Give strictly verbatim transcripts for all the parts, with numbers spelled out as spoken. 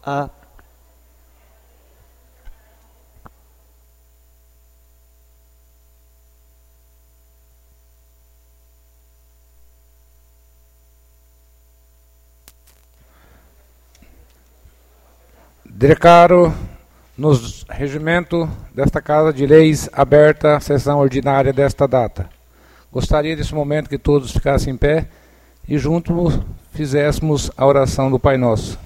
A. Declaro no regimento desta Casa de Leis aberta a sessão ordinária desta data. Gostaria nesse momento que todos ficassem em pé e juntos fizéssemos a oração do Pai Nosso.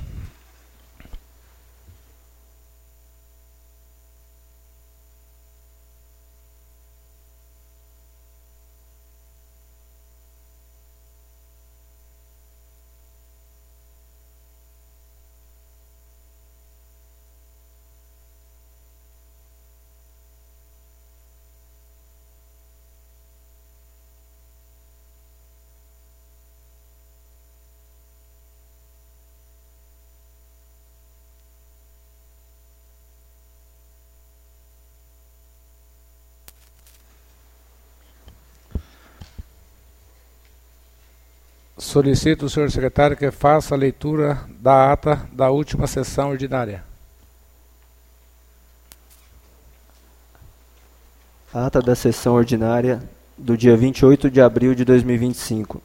Solicito o senhor secretário que faça a leitura da ata da última sessão ordinária. Ata da sessão ordinária do dia vinte e oito de abril de dois mil e vinte e cinco.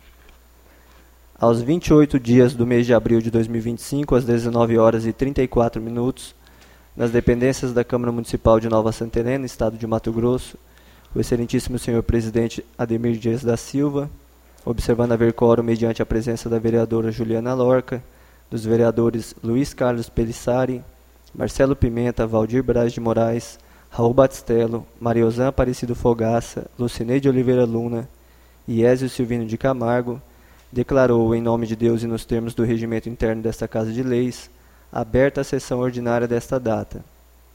Aos vinte e oito dias do mês de abril de dois mil e vinte e cinco, às dezenove horas e trinta e quatro minutos, nas dependências da Câmara Municipal de Nova Santa Helena, Estado de Mato Grosso, o excelentíssimo senhor presidente Ademir Dias da Silva, observando haver quórum mediante a presença da vereadora Juliana Lorca, dos vereadores Luiz Carlos Pelissari, Marcelo Pimenta, Valdir Braz de Moraes, Raul Batistello, Mariozan Aparecido Fogaça, Lucineide Oliveira Luna e Ézio Silvino de Camargo, declarou, em nome de Deus e nos termos do regimento interno desta Casa de Leis, aberta a sessão ordinária desta data.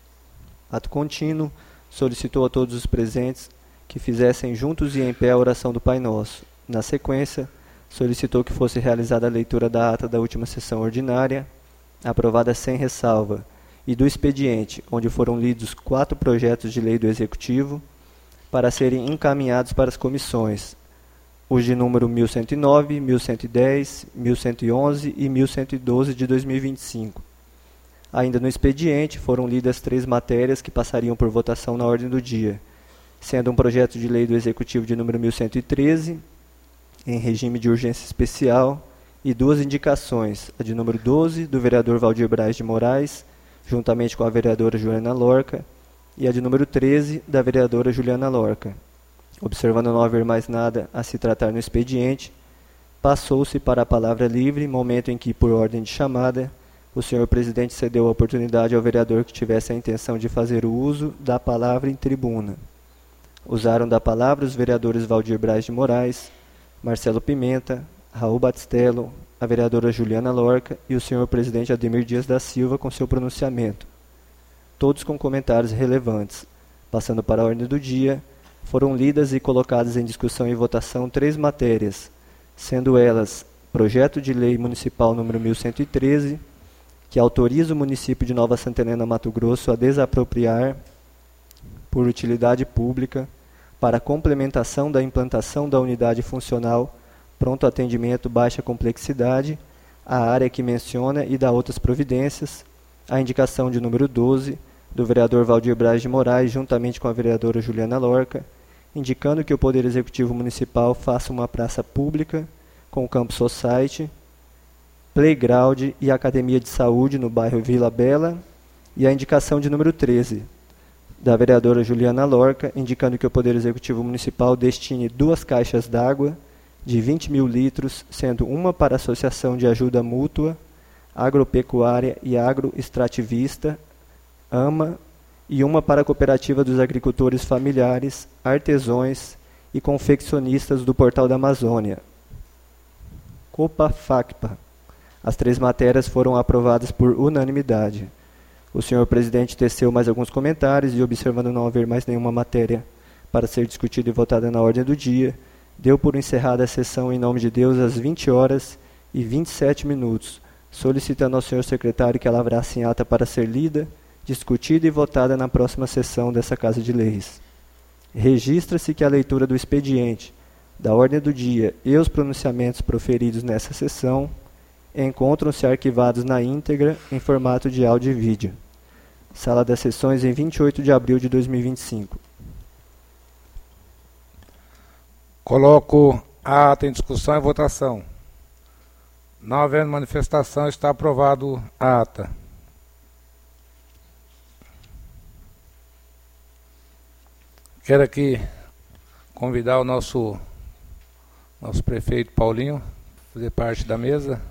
Ato contínuo, solicitou a todos os presentes que fizessem juntos e em pé a oração do Pai Nosso. Na sequência, solicitou que fosse realizada a leitura da ata da última sessão ordinária, aprovada sem ressalva, e do expediente, onde foram lidos quatro projetos de lei do Executivo, para serem encaminhados para as comissões, os de número mil cento e nove, mil cento e dez, mil cento e onze e mil cento e doze de dois mil e vinte e cinco. Ainda no expediente, foram lidas três matérias que passariam por votação na ordem do dia, sendo um projeto de lei do Executivo de número mil cento e treze, em regime de urgência especial, e duas indicações, a de número doze, do vereador Valdir Braz de Moraes, juntamente com a vereadora Juliana Lorca, e a de número treze, da vereadora Juliana Lorca. Observando não haver mais nada a se tratar no expediente, passou-se para a palavra livre, momento em que, por ordem de chamada, o senhor presidente cedeu a oportunidade ao vereador que tivesse a intenção de fazer o uso da palavra em tribuna. Usaram da palavra os vereadores Valdir Braz de Moraes, Marcelo Pimenta, Raul Batistello, a vereadora Juliana Lorca e o senhor presidente Ademir Dias da Silva com seu pronunciamento, todos com comentários relevantes. Passando para a ordem do dia, foram lidas e colocadas em discussão e votação três matérias, sendo elas Projeto de Lei Municipal número mil cento e treze, que autoriza o município de Nova Santa Helena, Mato Grosso, a desapropriar, por utilidade pública, para a complementação da implantação da unidade funcional pronto atendimento baixa complexidade, a área que menciona e dá outras providências, a indicação de número doze, do vereador Valdir Braz de Moraes, juntamente com a vereadora Juliana Lorca, indicando que o Poder Executivo Municipal faça uma praça pública com campo society, playground e academia de saúde no bairro Vila Bela, e a indicação de número treze, da vereadora Juliana Lorca, indicando que o Poder Executivo Municipal destine duas caixas d'água de vinte mil litros, sendo uma para a Associação de Ajuda Mútua, Agropecuária e Agroextrativista, AMA, e uma para a Cooperativa dos Agricultores Familiares, Artesões e Confeccionistas do Portal da Amazônia, COPAFACPA. As três matérias foram aprovadas por unanimidade. O senhor presidente teceu mais alguns comentários e, observando não haver mais nenhuma matéria para ser discutida e votada na ordem do dia, deu por encerrada a sessão em nome de Deus às vinte horas e vinte e sete minutos, solicitando ao senhor secretário que ela lavrasse em ata para ser lida, discutida e votada na próxima sessão dessa Casa de Leis. Registra-se que a leitura do expediente, da ordem do dia e os pronunciamentos proferidos nessa sessão encontram-se arquivados na íntegra em formato de áudio e vídeo. Sala das Sessões, em vinte e oito de abril de dois mil e vinte e cinco. Coloco a ata em discussão e votação. Não havendo manifestação, está aprovado a ata. Quero aqui convidar o nosso, nosso prefeito Paulinho a fazer parte da mesa.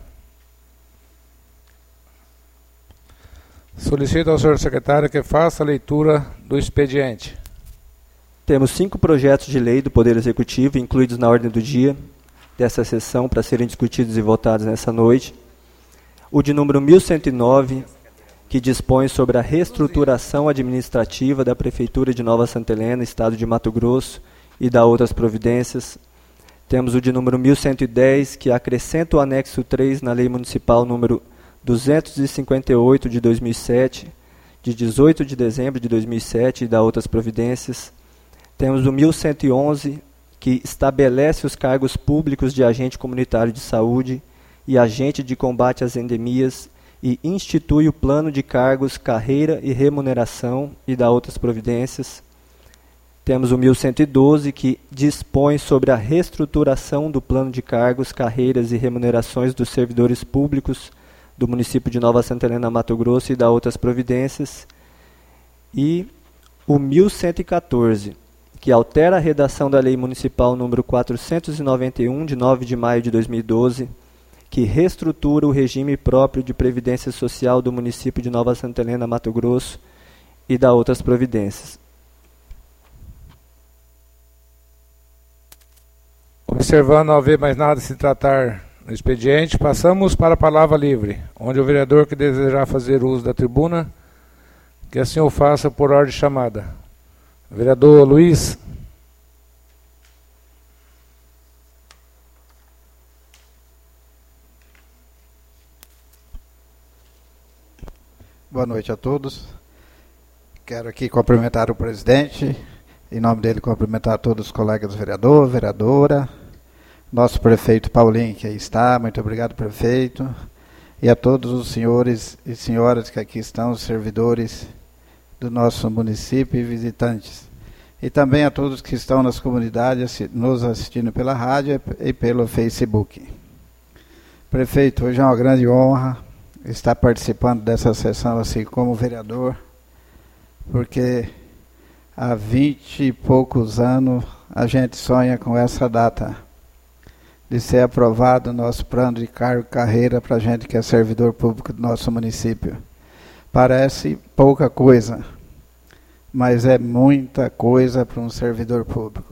Solicito ao senhor secretário que faça a leitura do expediente. Temos cinco projetos de lei do Poder Executivo incluídos na ordem do dia dessa sessão para serem discutidos e votados nessa noite. O de número mil cento e nove, que dispõe sobre a reestruturação administrativa da Prefeitura de Nova Santa Helena, Estado de Mato Grosso, e da outras providências. Temos o de número mil cento e dez, que acrescenta o anexo três na Lei Municipal número duzentos e cinquenta e oito de dois mil e sete, de dezoito de dezembro de dois mil e sete, e da outras providências. Temos o mil cento e onze, que estabelece os cargos públicos de agente comunitário de saúde e agente de combate às endemias e institui o plano de cargos, carreira e remuneração, e da outras providências. Temos o mil cento e doze, que dispõe sobre a reestruturação do plano de cargos, carreiras e remunerações dos servidores públicos do município de Nova Santa Helena, Mato Grosso, e da outras providências. E o mil cento e quatorze, que altera a redação da Lei Municipal número quatrocentos e noventa e um, de nove de maio de dois mil e doze, que reestrutura o regime próprio de previdência social do município de Nova Santa Helena, Mato Grosso, e da outras providências. Observando não haver mais nada a se tratar no expediente, passamos para a palavra livre, onde o vereador que desejar fazer uso da tribuna, que assim o faça por ordem de chamada. Vereador Luiz. Boa noite a todos. Quero aqui cumprimentar o presidente, em nome dele cumprimentar todos os colegas vereador, vereadora, nosso prefeito Paulinho, que aí está, muito obrigado, prefeito, e a todos os senhores e senhoras que aqui estão, os servidores do nosso município e visitantes. E também a todos que estão nas comunidades nos assistindo pela rádio e pelo Facebook. Prefeito, hoje é uma grande honra estar participando dessa sessão assim como vereador, porque há vinte e poucos anos a gente sonha com essa data de ser aprovado o nosso plano de cargo e carreira para a gente que é servidor público do nosso município. Parece pouca coisa, mas é muita coisa para um servidor público.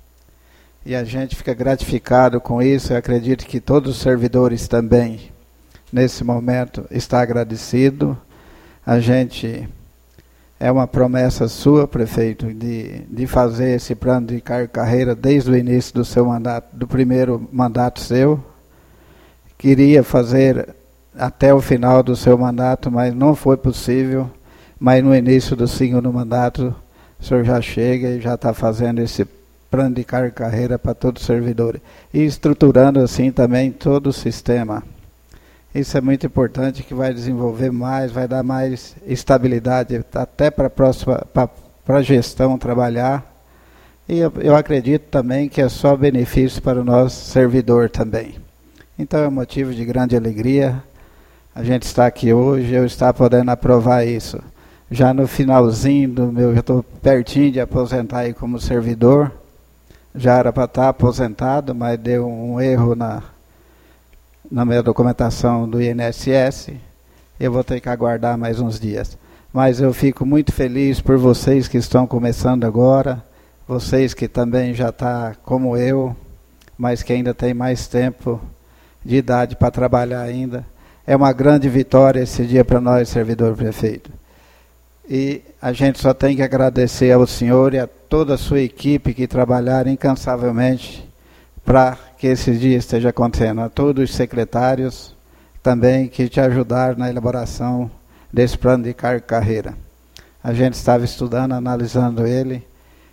E a gente fica gratificado com isso, e acredito que todos os servidores também, nesse momento, estão agradecidos. A gente, é uma promessa sua, prefeito, de, de fazer esse plano de cargo e carreira desde o início do seu mandato, do primeiro mandato seu. Queria fazer até o final do seu mandato, mas não foi possível. Mas no início do segundo mandato, o senhor já chega e já está fazendo esse plano de cargo e carreira para todos os servidores. E estruturando assim também todo o sistema. Isso é muito importante, que vai desenvolver mais, vai dar mais estabilidade até para a próxima, para a gestão trabalhar. E eu, eu acredito também que é só benefício para o nosso servidor também. Então é um motivo de grande alegria a gente estar aqui hoje, eu estar podendo aprovar isso. Já no finalzinho do meu, já estou pertinho de aposentar aí como servidor. Já era para estar aposentado, mas deu um erro na... na minha documentação do I N S S, eu vou ter que aguardar mais uns dias. Mas eu fico muito feliz por vocês que estão começando agora, vocês que também já estão como eu, mas que ainda tem mais tempo de idade para trabalhar ainda. É uma grande vitória esse dia para nós, servidor prefeito. E a gente só tem que agradecer ao senhor e a toda a sua equipe que trabalharam incansavelmente para que esse dia esteja acontecendo. A todos os secretários também que te ajudaram na elaboração desse plano de cargo e carreira. A gente estava estudando, analisando ele,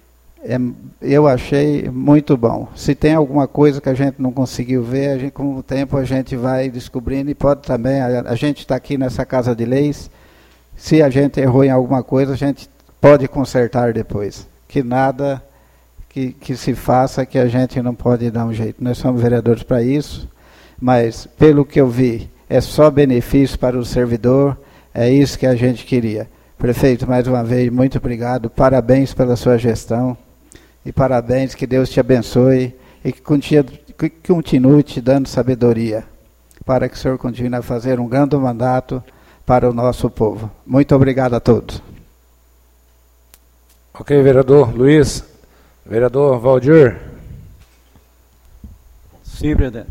é, eu achei muito bom. Se tem alguma coisa que a gente não conseguiu ver, a gente, com o tempo a gente vai descobrindo, e pode também, a, a gente está aqui nessa Casa de Leis, se a gente errou em alguma coisa, a gente pode consertar depois. Que nada que, que se faça que a gente não pode dar um jeito. Nós somos vereadores para isso, mas pelo que eu vi, é só benefício para o servidor, é isso que a gente queria. Prefeito, mais uma vez, muito obrigado, parabéns pela sua gestão, e parabéns, que Deus te abençoe, e que continue, que continue te dando sabedoria, para que o senhor continue a fazer um grande mandato para o nosso povo. Muito obrigado a todos. Ok, vereador Luiz. Vereador Valdir. Sim, presidente.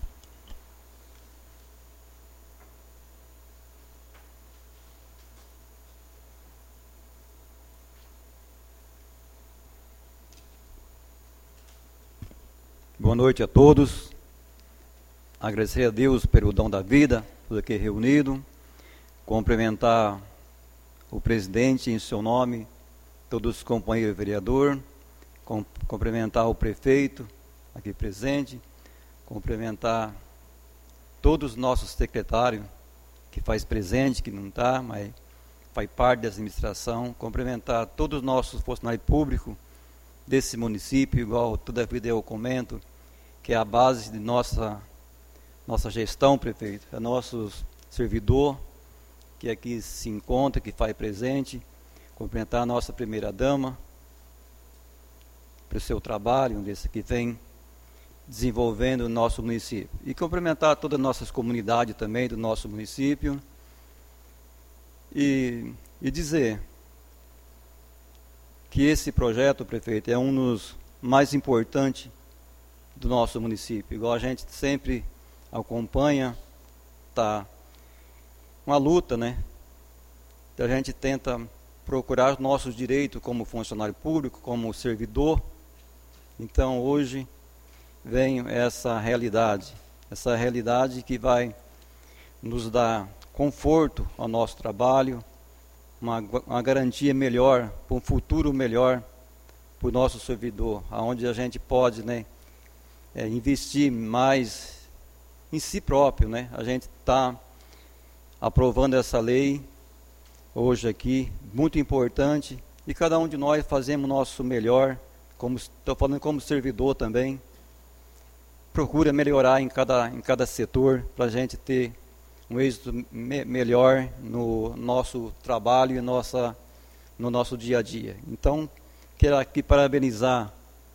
Boa noite a todos. Agradecer a Deus pelo dom da vida, todos aqui reunidos. Cumprimentar o presidente em seu nome, todos os companheiros vereadores. Cumprimentar o prefeito aqui presente. Cumprimentar todos os nossos secretários, que faz presente, que não está, mas faz parte da administração. Cumprimentar todos os nossos funcionários públicos desse município, igual toda a vida eu comento, que é a base de nossa, nossa gestão, prefeito. É nosso servidor, que aqui se encontra, que faz presente. Cumprimentar a nossa primeira-dama, pelo seu trabalho, desse que vem desenvolvendo o nosso município. E cumprimentar todas as nossas comunidades também do nosso município. E, e dizer que esse projeto, prefeito, é um dos mais importantes do nosso município. Igual a gente sempre acompanha, tá uma luta, né? A gente tenta procurar os nossos direitos como funcionário público, como servidor. Então, hoje vem essa realidade, essa realidade que vai nos dar conforto ao nosso trabalho, Uma, uma garantia melhor, para um futuro melhor para o nosso servidor, onde a gente pode, né, é, investir mais em si próprio, né? A gente está aprovando essa lei hoje aqui, muito importante, e cada um de nós fazemos o nosso melhor, como estou falando como servidor também, procura melhorar em cada, em cada setor, para a gente ter um êxito me melhor no nosso trabalho e nossa, no nosso dia a dia. Então, quero aqui parabenizar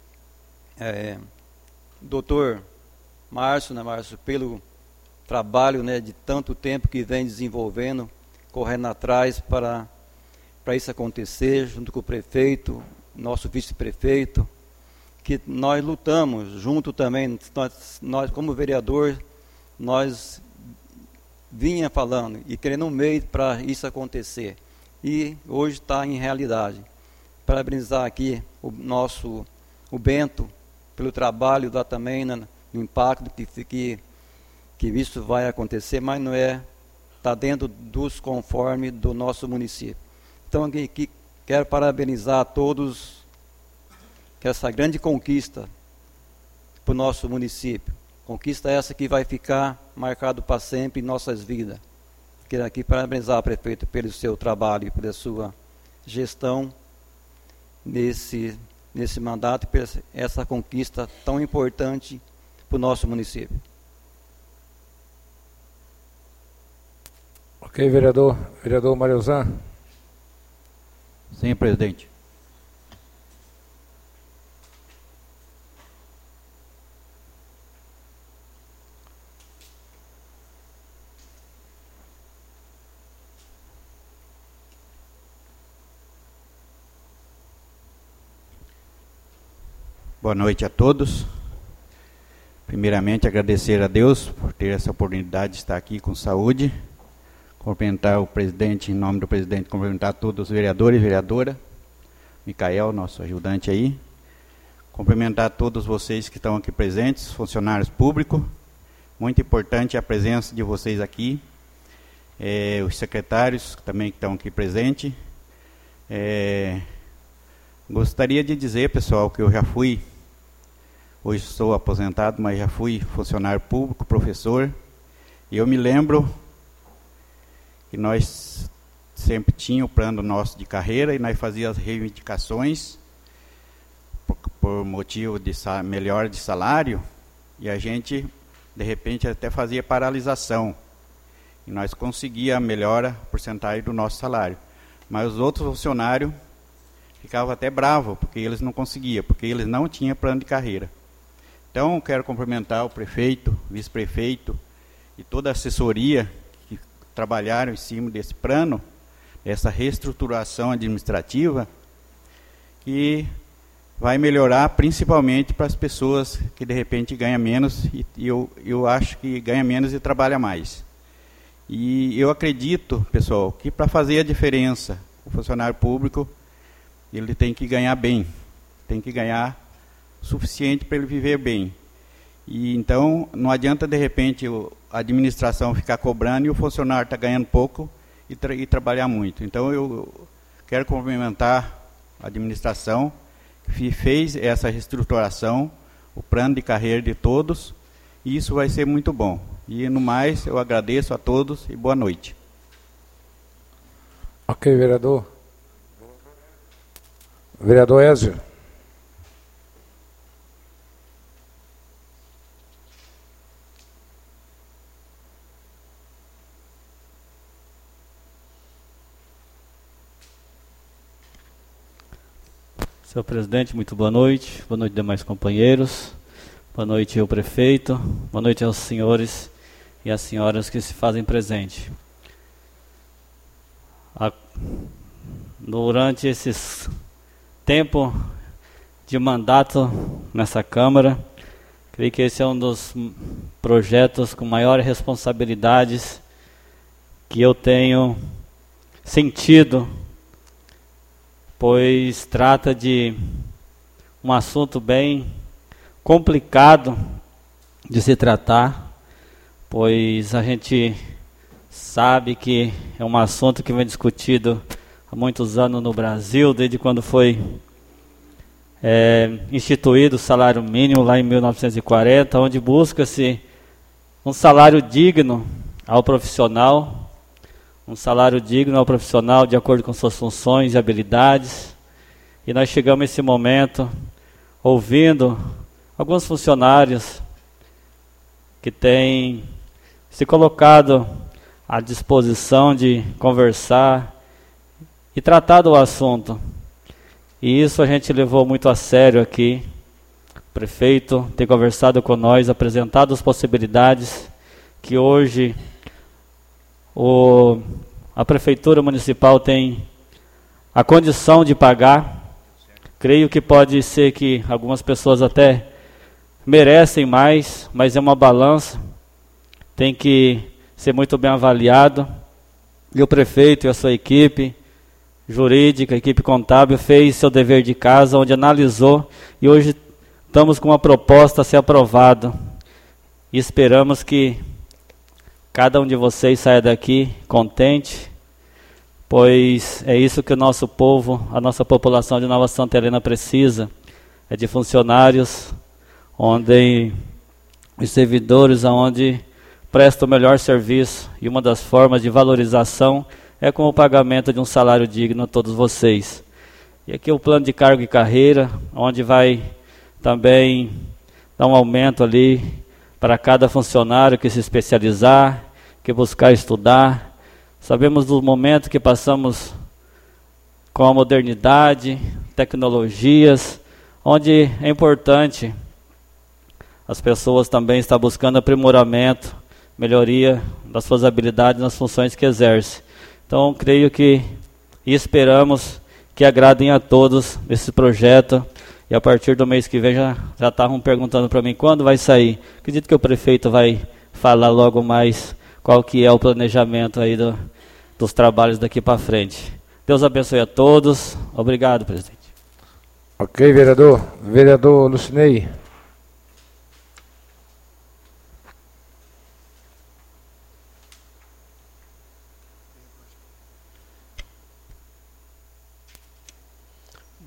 é, o doutor Márcio, né, Márcio, pelo trabalho, né, de tanto tempo que vem desenvolvendo, correndo atrás para, para isso acontecer, junto com o prefeito, nosso vice-prefeito, que nós lutamos junto também, nós, nós como vereador, nós vinha falando e querendo um meio para isso acontecer, e hoje está em realidade. Parabenizar aqui o nosso, o Bento, pelo trabalho lá também, no impacto que, que, que isso vai acontecer, mas não é, está dentro dos conformes do nosso município. Então aqui, aqui quero parabenizar a todos, que essa grande conquista para o nosso município. Conquista essa que vai ficar marcado para sempre em nossas vidas. Quero aqui parabenizar, prefeito, pelo seu trabalho e pela sua gestão nesse, nesse mandato, e por essa conquista tão importante para o nosso município. Ok, vereador. Vereador Mariozan. Sim, presidente. Boa noite a todos. Primeiramente, agradecer a Deus por ter essa oportunidade de estar aqui com saúde. Cumprimentar o presidente, em nome do presidente, cumprimentar todos os vereadores e vereadora. Micael, nosso ajudante aí. Cumprimentar todos vocês que estão aqui presentes, funcionários públicos. Muito importante a presença de vocês aqui. É, os secretários também que estão aqui presentes. É, Gostaria de dizer, pessoal, que eu já fui, hoje sou aposentado, mas já fui funcionário público, professor, e eu me lembro que nós sempre tínhamos o plano nosso de carreira e nós fazíamos as reivindicações por, por motivo de melhora de salário, e a gente, de repente, até fazia paralisação. E nós conseguíamos a melhora porcentagem do nosso salário. Mas os outros funcionários ficavam até bravos, porque eles não conseguiam, porque eles não tinham plano de carreira. Então, quero cumprimentar o prefeito, vice-prefeito e toda a assessoria que trabalharam em cima desse plano, dessa reestruturação administrativa, que vai melhorar principalmente para as pessoas que de repente ganham menos, e eu, eu acho que ganha menos e trabalha mais. E eu acredito, pessoal, que para fazer a diferença, o funcionário público, ele tem que ganhar bem, tem que ganhar o suficiente para ele viver bem. E então, não adianta, de repente, a administração ficar cobrando e o funcionário está ganhando pouco e, tra e trabalhar muito. Então, eu quero cumprimentar a administração que fez essa reestruturação, o plano de carreira de todos, e isso vai ser muito bom. E, no mais, eu agradeço a todos e boa noite. Ok, vereador. Vereador Ézio. Senhor presidente, muito boa noite. Boa noite, demais companheiros. Boa noite ao prefeito. Boa noite aos senhores e às senhoras que se fazem presente. A, durante esses tempo de mandato nessa Câmara, creio que esse é um dos projetos com maiores responsabilidades que eu tenho sentido, pois trata de um assunto bem complicado de se tratar, pois a gente sabe que é um assunto que vem discutido há muitos anos no Brasil, desde quando foi é, instituído o salário mínimo lá em mil novecentos e quarenta, onde busca-se um salário digno ao profissional, um salário digno ao profissional de acordo com suas funções e habilidades. E nós chegamos a esse momento ouvindo alguns funcionários que têm se colocado à disposição de conversar e tratar do assunto. E isso a gente levou muito a sério aqui. O prefeito tem conversado com nós, apresentado as possibilidades que hoje o, a Prefeitura Municipal tem a condição de pagar. Creio que pode ser que algumas pessoas até merecem mais, mas é uma balança, tem que ser muito bem avaliado. E o prefeito e a sua equipe jurídica, a equipe contábil, fez seu dever de casa, onde analisou, e hoje estamos com uma proposta a ser aprovada. E esperamos que cada um de vocês saia daqui contente, pois é isso que o nosso povo, a nossa população de Nova Santa Helena precisa, é de funcionários, onde os servidores, onde prestam o melhor serviço, e uma das formas de valorização é com o pagamento de um salário digno a todos vocês. E aqui o plano de cargo e carreira, onde vai também dar um aumento ali para cada funcionário que se especializar, que buscar estudar. Sabemos do momento que passamos com a modernidade, tecnologias, onde é importante as pessoas também estar buscando aprimoramento, melhoria das suas habilidades nas funções que exercem. Então, creio que e esperamos que agradem a todos esse projeto. E a partir do mês que vem já já estavam perguntando para mim quando vai sair. Acredito que o prefeito vai falar logo mais qual que é o planejamento aí do, dos trabalhos daqui para frente. Deus abençoe a todos. Obrigado, presidente. Ok, vereador. Vereador Lucinei.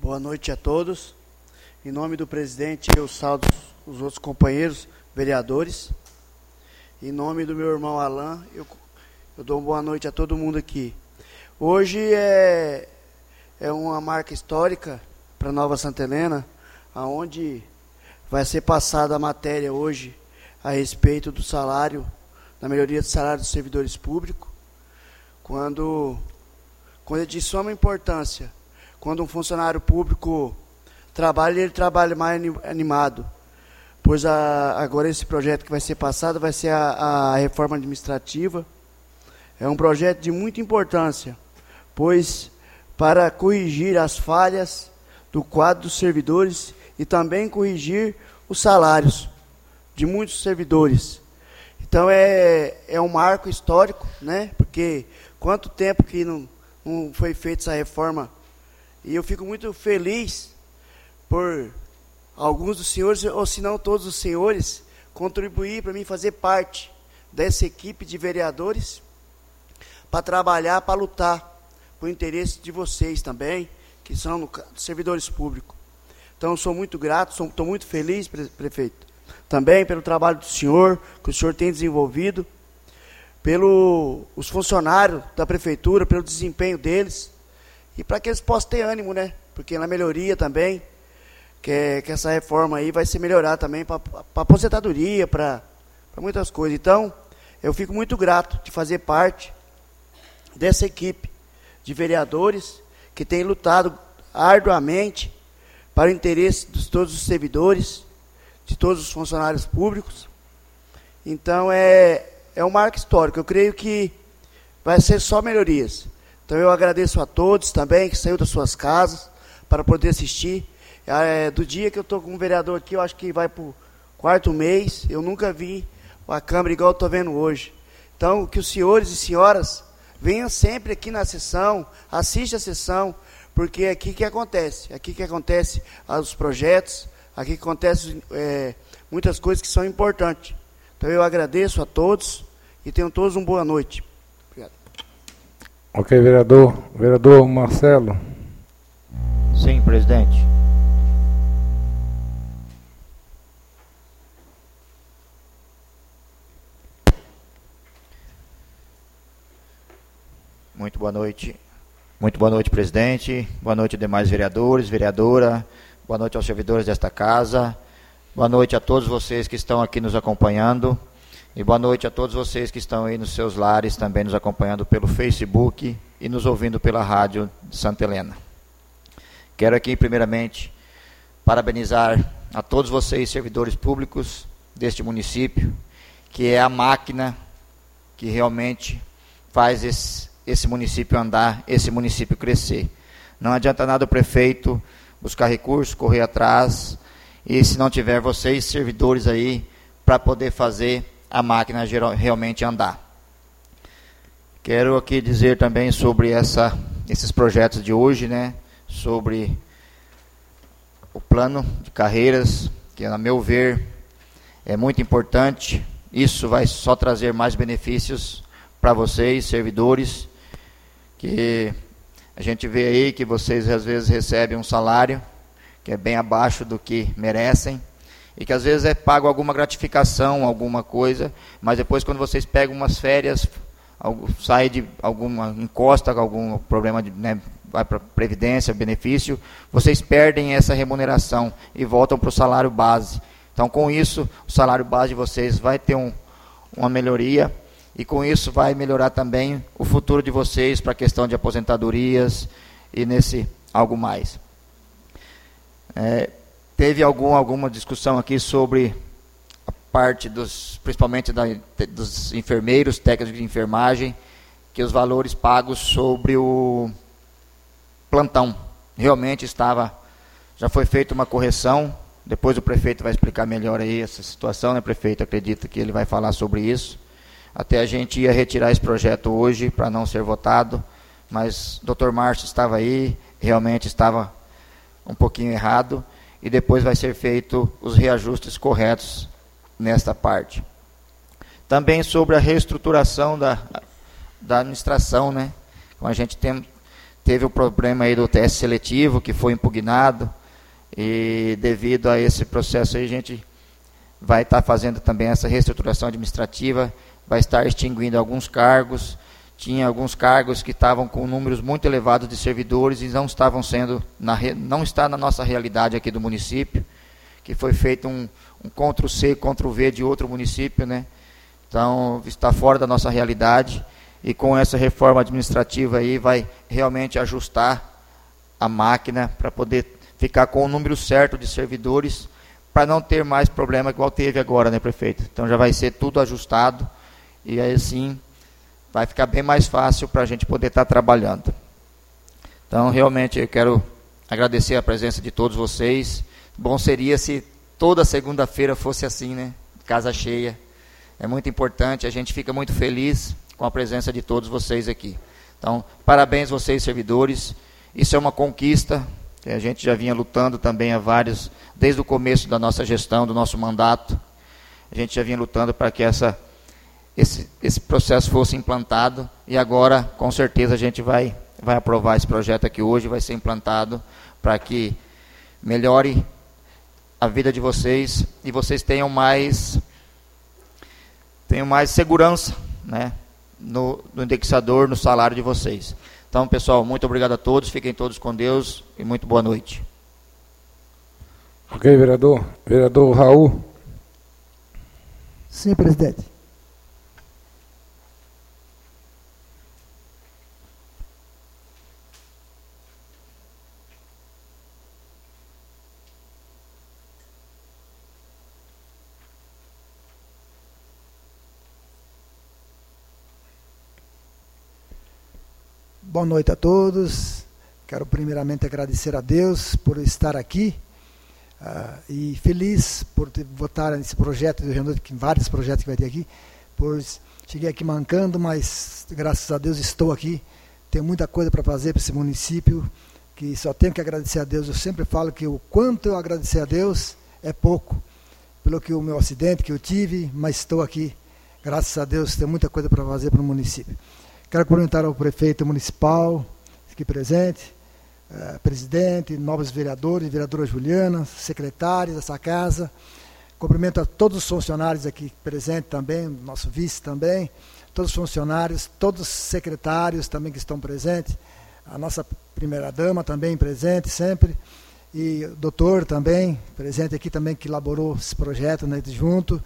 Boa noite a todos. Em nome do presidente, eu saldo os outros companheiros vereadores. Em nome do meu irmão Alain, eu, eu dou uma boa noite a todo mundo aqui. Hoje é, é uma marca histórica para Nova Santa Helena, onde vai ser passada a matéria hoje a respeito do salário, da melhoria do salário dos servidores públicos, quando, quando é de suma importância, quando um funcionário público trabalha, ele trabalha mais animado, pois a, agora esse projeto que vai ser passado vai ser a, a reforma administrativa. É um projeto de muita importância, pois para corrigir as falhas do quadro dos servidores e também corrigir os salários de muitos servidores. Então é, é um marco histórico, né? Porque quanto tempo que não, não foi feita essa reforma, e eu fico muito feliz por alguns dos senhores, ou se não todos os senhores, contribuir para mim fazer parte dessa equipe de vereadores para trabalhar, para lutar por interesse de vocês também, que são no, servidores públicos. Então, eu sou muito grato, estou muito feliz, prefeito, também pelo trabalho do senhor, que o senhor tem desenvolvido, pelos funcionários da prefeitura, pelo desempenho deles, e para que eles possam ter ânimo, né? Porque na melhoria também, que, que essa reforma aí vai ser melhorar também para a aposentadoria, para muitas coisas. Então, eu fico muito grato de fazer parte dessa equipe de vereadores que tem lutado arduamente para o interesse de todos os servidores, de todos os funcionários públicos. Então, é, é um marco histórico. Eu creio que vai ser só melhorias. Então, eu agradeço a todos também que saiu das suas casas para poder assistir. É, do dia que eu estou com um vereador aqui, eu acho que vai para o quarto mês, eu nunca vi a Câmara igual eu estou vendo hoje. Então, que os senhores e senhoras venham sempre aqui na sessão, assistam a sessão, porque é aqui que acontece, é aqui que acontece os projetos, aqui que acontece é, muitas coisas que são importantes. Então eu agradeço a todos e tenham todos uma boa noite. Obrigado. Ok, vereador. Vereador Marcelo. Sim, presidente. Muito boa noite. Muito boa noite, presidente. Boa noite, demais vereadores, vereadora. Boa noite aos servidores desta casa. Boa noite a todos vocês que estão aqui nos acompanhando. E boa noite a todos vocês que estão aí nos seus lares, também nos acompanhando pelo Facebook e nos ouvindo pela rádio de Santa Helena. Quero aqui, primeiramente, parabenizar a todos vocês, servidores públicos deste município, que é a máquina que realmente faz esse, esse município andar, esse município crescer. Não adianta nada o prefeito buscar recursos, correr atrás, e se não tiver vocês, servidores aí, para poder fazer a máquina realmente andar. Quero aqui dizer também sobre essa, esses projetos de hoje, né, sobre o plano de carreiras, que, a meu ver, é muito importante. Isso vai só trazer mais benefícios para vocês, servidores, que a gente vê aí que vocês às vezes recebem um salário que é bem abaixo do que merecem, e que às vezes é pago alguma gratificação, alguma coisa, mas depois quando vocês pegam umas férias, sai de alguma encosta, algum problema, de, né, vai para previdência, benefício, vocês perdem essa remuneração e voltam para o salário base. Então, com isso, o salário base de vocês vai ter um, uma melhoria, e com isso vai melhorar também o futuro de vocês para a questão de aposentadorias e nesse algo mais. É, teve algum, alguma discussão aqui sobre a parte dos, principalmente da, dos enfermeiros, técnicos de enfermagem, que os valores pagos sobre o plantão. Realmente estava, já foi feita uma correção, depois o prefeito vai explicar melhor aí essa situação, né, prefeito? Acredito que ele vai falar sobre isso. Até a gente ia retirar esse projeto hoje para não ser votado, mas o doutor Márcio estava aí, realmente estava um pouquinho errado, e depois vai ser feito os reajustes corretos nesta parte. Também sobre a reestruturação da, da administração, né? Como a gente tem, teve o problema aí do teste seletivo, que foi impugnado, e devido a esse processo aí, a gente vai estar fazendo também essa reestruturação administrativa, vai estar extinguindo alguns cargos. Tinha alguns cargos que estavam com números muito elevados de servidores e não estavam sendo, na, não está na nossa realidade aqui do município, que foi feito um, um Ctrl-C, Ctrl-V de outro município, né? Então, está fora da nossa realidade, e com essa reforma administrativa aí vai realmente ajustar a máquina para poder ficar com o número certo de servidores, para não ter mais problema igual teve agora, né, prefeito? Então já vai ser tudo ajustado, e aí sim vai ficar bem mais fácil para a gente poder estar trabalhando. Então, realmente, eu quero agradecer a presença de todos vocês. Bom seria se toda segunda-feira fosse assim, né? Casa cheia. É muito importante, a gente fica muito feliz com a presença de todos vocês aqui. Então, parabéns vocês, servidores. Isso é uma conquista que a gente já vinha lutando também há vários, desde o começo da nossa gestão, do nosso mandato. A gente já vinha lutando para que essa, esse, esse processo fosse implantado, e agora, com certeza, a gente vai, vai aprovar esse projeto aqui hoje, vai ser implantado para que melhore a vida de vocês e vocês tenham mais, tenham mais segurança, né, no, no indexador, no salário de vocês. Então, pessoal, muito obrigado a todos, fiquem todos com Deus e muito boa noite. Ok, vereador. Vereador Raul. Sim, presidente. Boa noite a todos. Quero primeiramente agradecer a Deus por estar aqui uh, e feliz por ter, votar nesse projeto, vários projetos que vai ter aqui, pois cheguei aqui mancando, mas graças a Deus estou aqui. Tem muita coisa para fazer para esse município, que só tenho que agradecer a Deus. Eu sempre falo que o quanto eu agradecer a Deus é pouco, pelo que o meu acidente que eu tive, mas estou aqui. Graças a Deus tem muita coisa para fazer para o município. Quero cumprimentar ao prefeito municipal, aqui presente, eh, presidente, novos vereadores, vereadora Juliana, secretários dessa casa. Cumprimento a todos os funcionários aqui presentes também, nosso vice também, todos os funcionários, todos os secretários também que estão presentes, a nossa primeira-dama também presente sempre, e o doutor também, presente aqui também, que elaborou esse projeto, né, junto,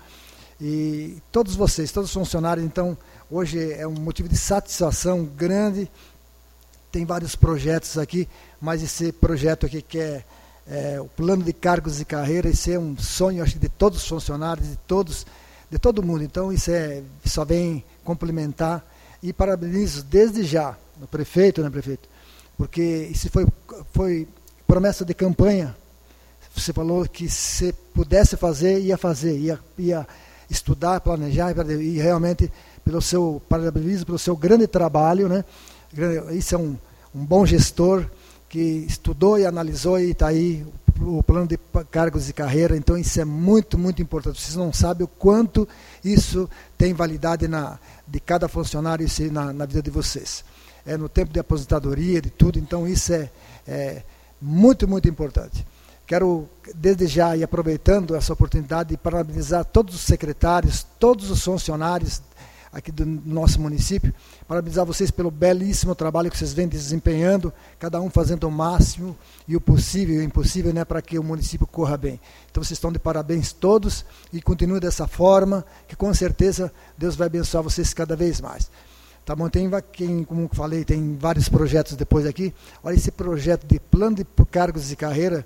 e todos vocês, todos os funcionários. Então, hoje é um motivo de satisfação grande. Tem vários projetos aqui, mas esse projeto aqui que é, é o plano de cargos e carreira, esse é um sonho, acho, de todos os funcionários, de todos, de todo mundo. Então isso é, só vem complementar, e parabenizo desde já o prefeito, né, prefeito? Porque isso foi, foi promessa de campanha. Você falou que se pudesse fazer, ia fazer, ia, ia estudar, planejar, e realmente pelo seu, parabenizo pelo seu grande trabalho, né? Isso é um, um bom gestor que estudou e analisou, e está aí o, o plano de cargos e carreira. Então isso é muito, muito importante. Vocês não sabem o quanto isso tem validade na, de cada funcionário na, na vida de vocês. É no tempo de aposentadoria, de tudo, então isso é, é muito, muito importante. Quero, desde já, e aproveitando essa oportunidade, parabenizar todos os secretários, todos os funcionários aqui do nosso município, parabenizar vocês pelo belíssimo trabalho que vocês vêm desempenhando, cada um fazendo o máximo e o possível e o impossível, né, para que o município corra bem. Então vocês estão de parabéns todos, e continuem dessa forma, que com certeza Deus vai abençoar vocês cada vez mais. Tá bom? Tem, quem, como falei, tem vários projetos depois aqui. Olha, esse projeto de plano de cargos e carreira,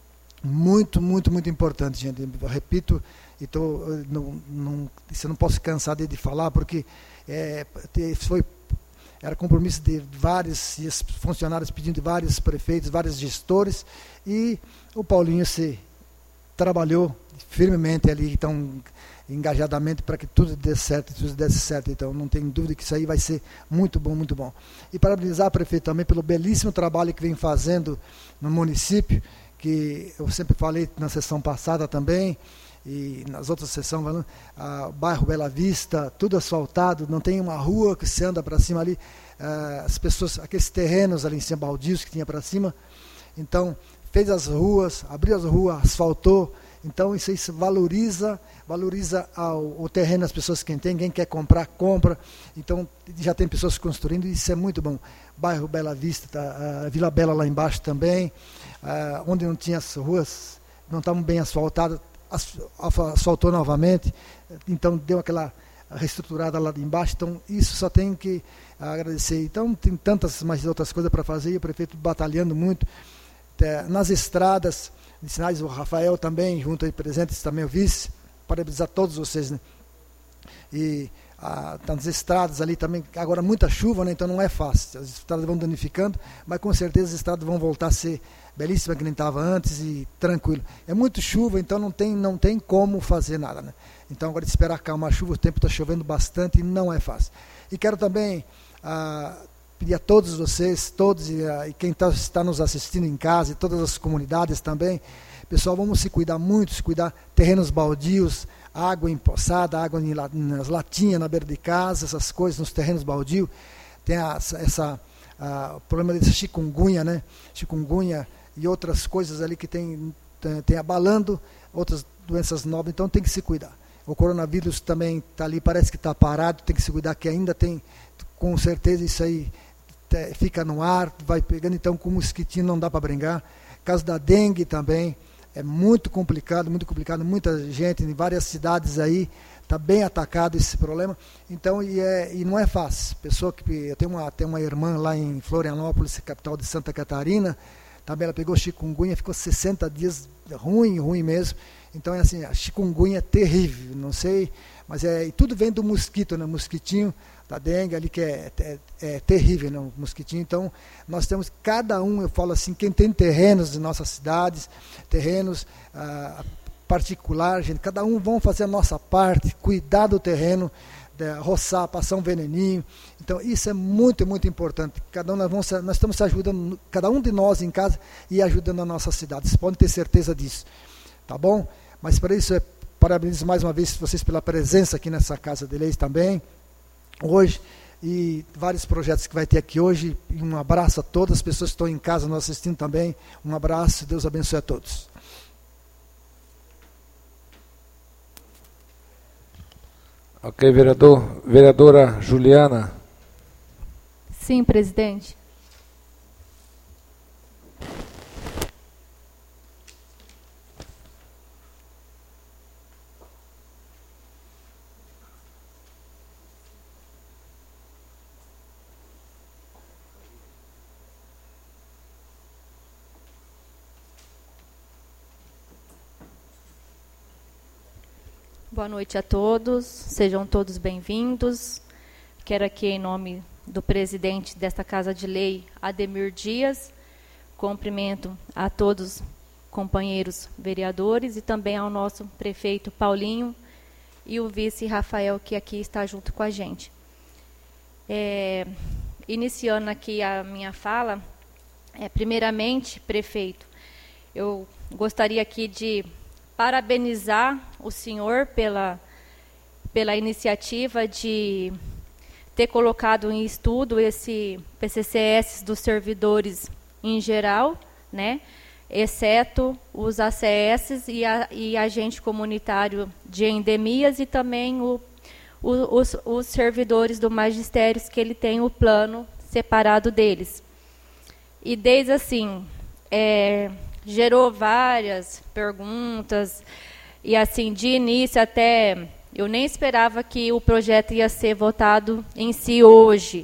muito, muito, muito importante, gente. Eu repito, e tô, não, não, isso eu não posso cansar de, de falar, porque é, foi, era compromisso de vários funcionários, pedindo de vários prefeitos, vários gestores, e o Paulinho se trabalhou firmemente ali, então, engajadamente, para que tudo desse certo, tudo desse certo. Então, não tem dúvida que isso aí vai ser muito bom, muito bom. E parabenizar a prefeita também pelo belíssimo trabalho que vem fazendo no município, que eu sempre falei na sessão passada também, e nas outras sessões, falando, ah, bairro Bela Vista, tudo asfaltado, não tem uma rua que se anda para cima ali, ah, as pessoas, aqueles terrenos ali em cima, baldios que tinha para cima, então fez as ruas, abriu as ruas, asfaltou, então isso, isso valoriza, valoriza ao, o terreno das pessoas que tem, quem quer comprar, compra, então já tem pessoas construindo, e isso é muito bom. Bairro Bela Vista, tá, a Vila Bela lá embaixo também, ah, onde não tinha as ruas, não estavam bem asfaltadas, asfaltou novamente, então deu aquela reestruturada lá de embaixo, então isso só tenho que agradecer. Então tem tantas mais outras coisas para fazer, e o prefeito batalhando muito, é, nas estradas, de sinais, o Rafael também, junto aí presentes, também o vice, parabenizar todos vocês, né? E ah, nas estradas ali também, agora muita chuva, né? Então não é fácil, as estradas vão danificando, mas com certeza as estradas vão voltar a ser belíssimas, que nem estava antes, e tranquilo. É muito chuva, então não tem, não tem como fazer nada, né? Então agora de esperar acalmar a chuva, o tempo está chovendo bastante e não é fácil. E quero também ah, pedir a todos vocês, todos, e, e quem tá, está nos assistindo em casa, e todas as comunidades também, pessoal, vamos se cuidar muito, se cuidar, terrenos baldios, água empoçada, água em, nas latinhas na beira de casa, essas coisas nos terrenos baldios, tem a, essa, a, o problema desse chikungunya, né? Chikungunya e outras coisas ali que tem, tem, tem abalando, outras doenças novas, então tem que se cuidar. O coronavírus também está ali, parece que está parado, tem que se cuidar, que ainda tem, com certeza isso aí é, fica no ar, vai pegando, então com o mosquitinho não dá para brincar. Caso da dengue também, é muito complicado, muito complicado, muita gente em várias cidades aí, está bem atacado esse problema, então, e, é, e não é fácil. Pessoa que, eu tenho uma, tenho uma irmã lá em Florianópolis, capital de Santa Catarina, também ela pegou chikungunya, ficou sessenta dias ruim, ruim mesmo. Então é assim, a chikungunya é terrível, não sei, mas é, e tudo vem do mosquito, né? Mosquitinho da dengue ali, que é, é, é terrível, né? O mosquitinho. Então nós temos, cada um, eu falo assim, quem tem terrenos de nossas cidades, terrenos ah, particular, gente, cada um vão fazer a nossa parte, cuidar do terreno, de, roçar, passar um veneninho. Então isso é muito, muito importante. Cada um, nós, vamos, nós estamos se ajudando, cada um de nós em casa, e ajudando a nossa cidade. Vocês podem ter certeza disso. Tá bom? Mas para isso, é, parabenizo mais uma vez vocês pela presença aqui nessa Casa de Leis também, hoje, e vários projetos que vai ter aqui hoje. E um abraço a todas as pessoas que estão em casa nos assistindo também. Um abraço, Deus abençoe a todos. Ok, vereador. Vereadora Juliana. Sim, presidente. Boa noite a todos, sejam todos bem-vindos. Quero aqui, em nome do presidente desta Casa de Lei, Ademir Dias, cumprimento a todos os companheiros vereadores e também ao nosso prefeito Paulinho e o vice Rafael, que aqui está junto com a gente. É, iniciando aqui a minha fala, é, primeiramente, prefeito, eu gostaria aqui de parabenizar o senhor pela, pela iniciativa de ter colocado em estudo esse P C C S dos servidores em geral, né, exceto os A C S e, a, e agente comunitário de endemias, e também o, o, os, os servidores do magistério, que ele tem o plano separado deles. E desde assim, é, gerou várias perguntas, e assim, de início até, eu nem esperava que o projeto ia ser votado em si hoje,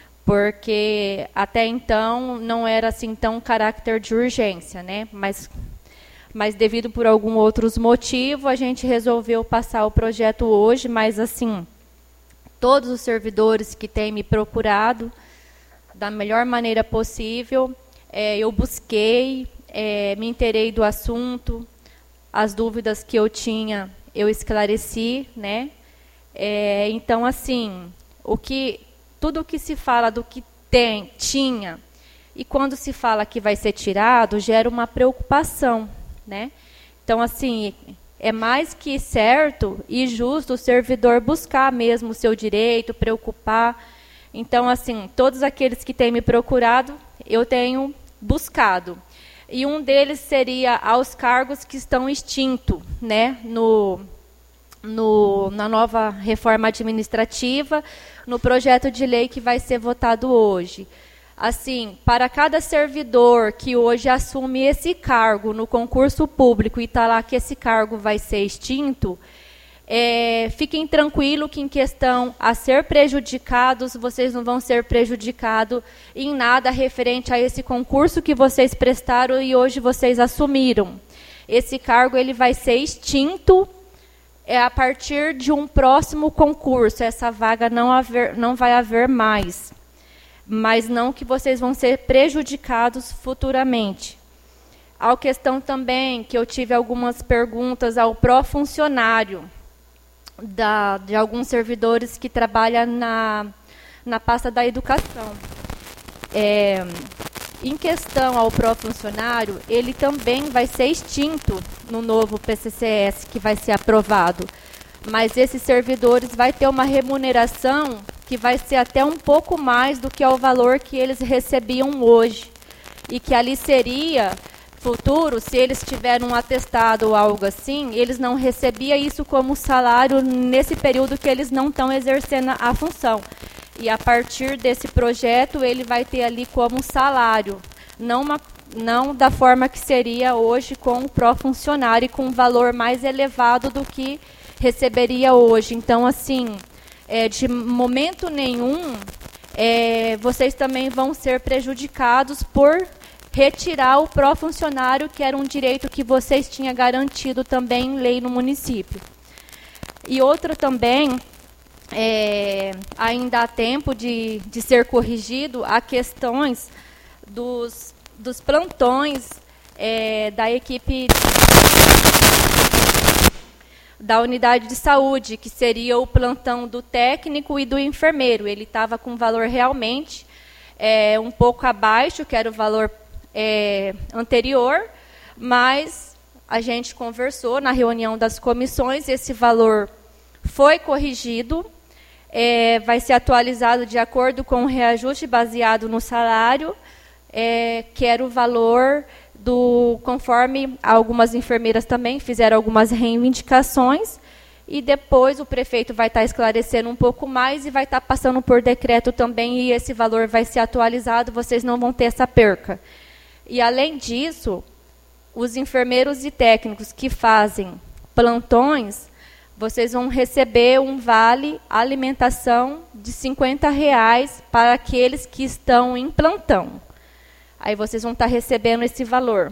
porque até então não era assim tão caráter de urgência, né? Mas, mas devido por algum outros motivo, a gente resolveu passar o projeto hoje, mas assim, todos os servidores que têm me procurado, da melhor maneira possível, é, eu busquei, É, me inteirei do assunto, as dúvidas que eu tinha, eu esclareci, né? É, então, assim, o que, tudo o que se fala do que tem, tinha, e quando se fala que vai ser tirado, gera uma preocupação, né? Então, assim, é mais que certo e justo o servidor buscar mesmo o seu direito, preocupar. Então, assim, todos aqueles que têm me procurado, eu tenho buscado. E um deles seria aos cargos que estão extintos, né, no, no, na nova reforma administrativa, no projeto de lei que vai ser votado hoje. Assim, para cada servidor que hoje assume esse cargo no concurso público e está lá que esse cargo vai ser extinto, é, fiquem tranquilos que em questão a ser prejudicados, vocês não vão ser prejudicados em nada referente a esse concurso que vocês prestaram e hoje vocês assumiram. Esse cargo ele vai ser extinto é, a partir de um próximo concurso. Essa vaga não, haver, não vai haver mais. Mas não que vocês vão ser prejudicados futuramente. A questão também que eu tive algumas perguntas ao pró-funcionário da, de alguns servidores que trabalham na, na pasta da educação. É, em questão ao pró-funcionário, ele também vai ser extinto no novo P C C S que vai ser aprovado. Mas esses servidores vão ter uma remuneração que vai ser até um pouco mais do que é o valor que eles recebiam hoje. E que ali seria, futuro, se eles tiverem um atestado ou algo assim, eles não recebiam isso como salário nesse período que eles não estão exercendo a função. E a partir desse projeto, ele vai ter ali como salário, não, uma, não da forma que seria hoje com o pró-funcionário e com um valor mais elevado do que receberia hoje. Então, assim, é, de momento nenhum, é, vocês também vão ser prejudicados por retirar o pró-funcionário, que era um direito que vocês tinham garantido também em lei no município. E outra também, é, ainda há tempo de, de ser corrigido a questões dos, dos plantões é, da equipe da unidade de saúde, que seria o plantão do técnico e do enfermeiro. Ele estava com valor realmente é, um pouco abaixo, que era o valor é, anterior, mas a gente conversou na reunião das comissões, esse valor foi corrigido, é, vai ser atualizado de acordo com o reajuste baseado no salário, é, que era o valor do, conforme algumas enfermeiras também fizeram algumas reivindicações, e depois o prefeito vai estar esclarecendo um pouco mais e vai estar passando por decreto também, e esse valor vai ser atualizado, vocês não vão ter essa perca. E, além disso, os enfermeiros e técnicos que fazem plantões, vocês vão receber um vale alimentação de cinquenta reais para aqueles que estão em plantão. Aí vocês vão estar recebendo esse valor.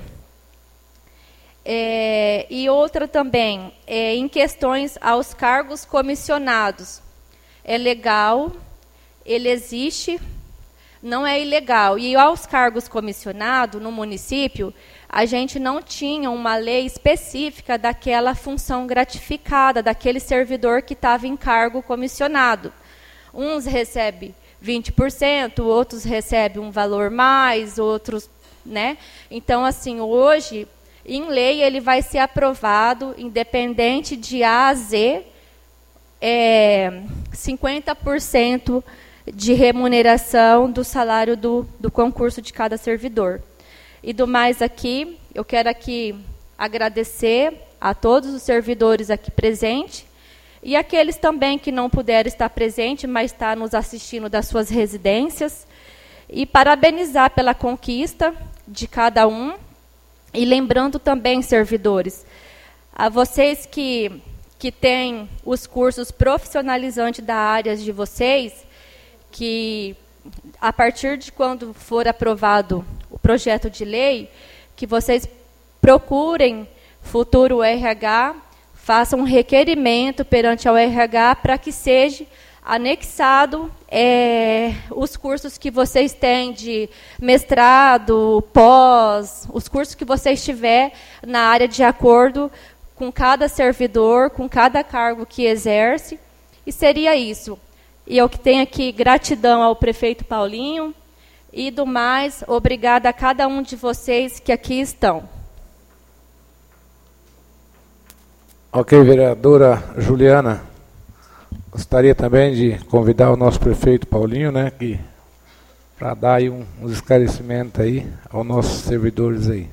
É, e outra também, é, em questões aos cargos comissionados. É legal, ele existe, não é ilegal. E aos cargos comissionados no município, a gente não tinha uma lei específica daquela função gratificada, daquele servidor que estava em cargo comissionado. Uns recebem vinte por cento, outros recebem um valor mais, outros, né? Então, assim, hoje, em lei, ele vai ser aprovado, independente de A a Z, é, cinquenta por cento de remuneração do salário do, do concurso de cada servidor. E do mais aqui, eu quero aqui agradecer a todos os servidores aqui presentes, e aqueles também que não puderam estar presentes, mas estão nos assistindo das suas residências, e parabenizar pela conquista de cada um, e lembrando também, servidores, a vocês que, que têm os cursos profissionalizantes da área de vocês, que a partir de quando for aprovado o projeto de lei, que vocês procurem futuro R H, façam um requerimento perante ao R H para que seja anexado é, os cursos que vocês têm de mestrado, pós, os cursos que vocês tiver na área de acordo com cada servidor, com cada cargo que exerce, e seria isso. E eu que tenho aqui gratidão ao prefeito Paulinho, e do mais, obrigada a cada um de vocês que aqui estão. Ok, vereadora Juliana, gostaria também de convidar o nosso prefeito Paulinho, né, que para dar aí um, um esclarecimento aí aos nossos servidores aí.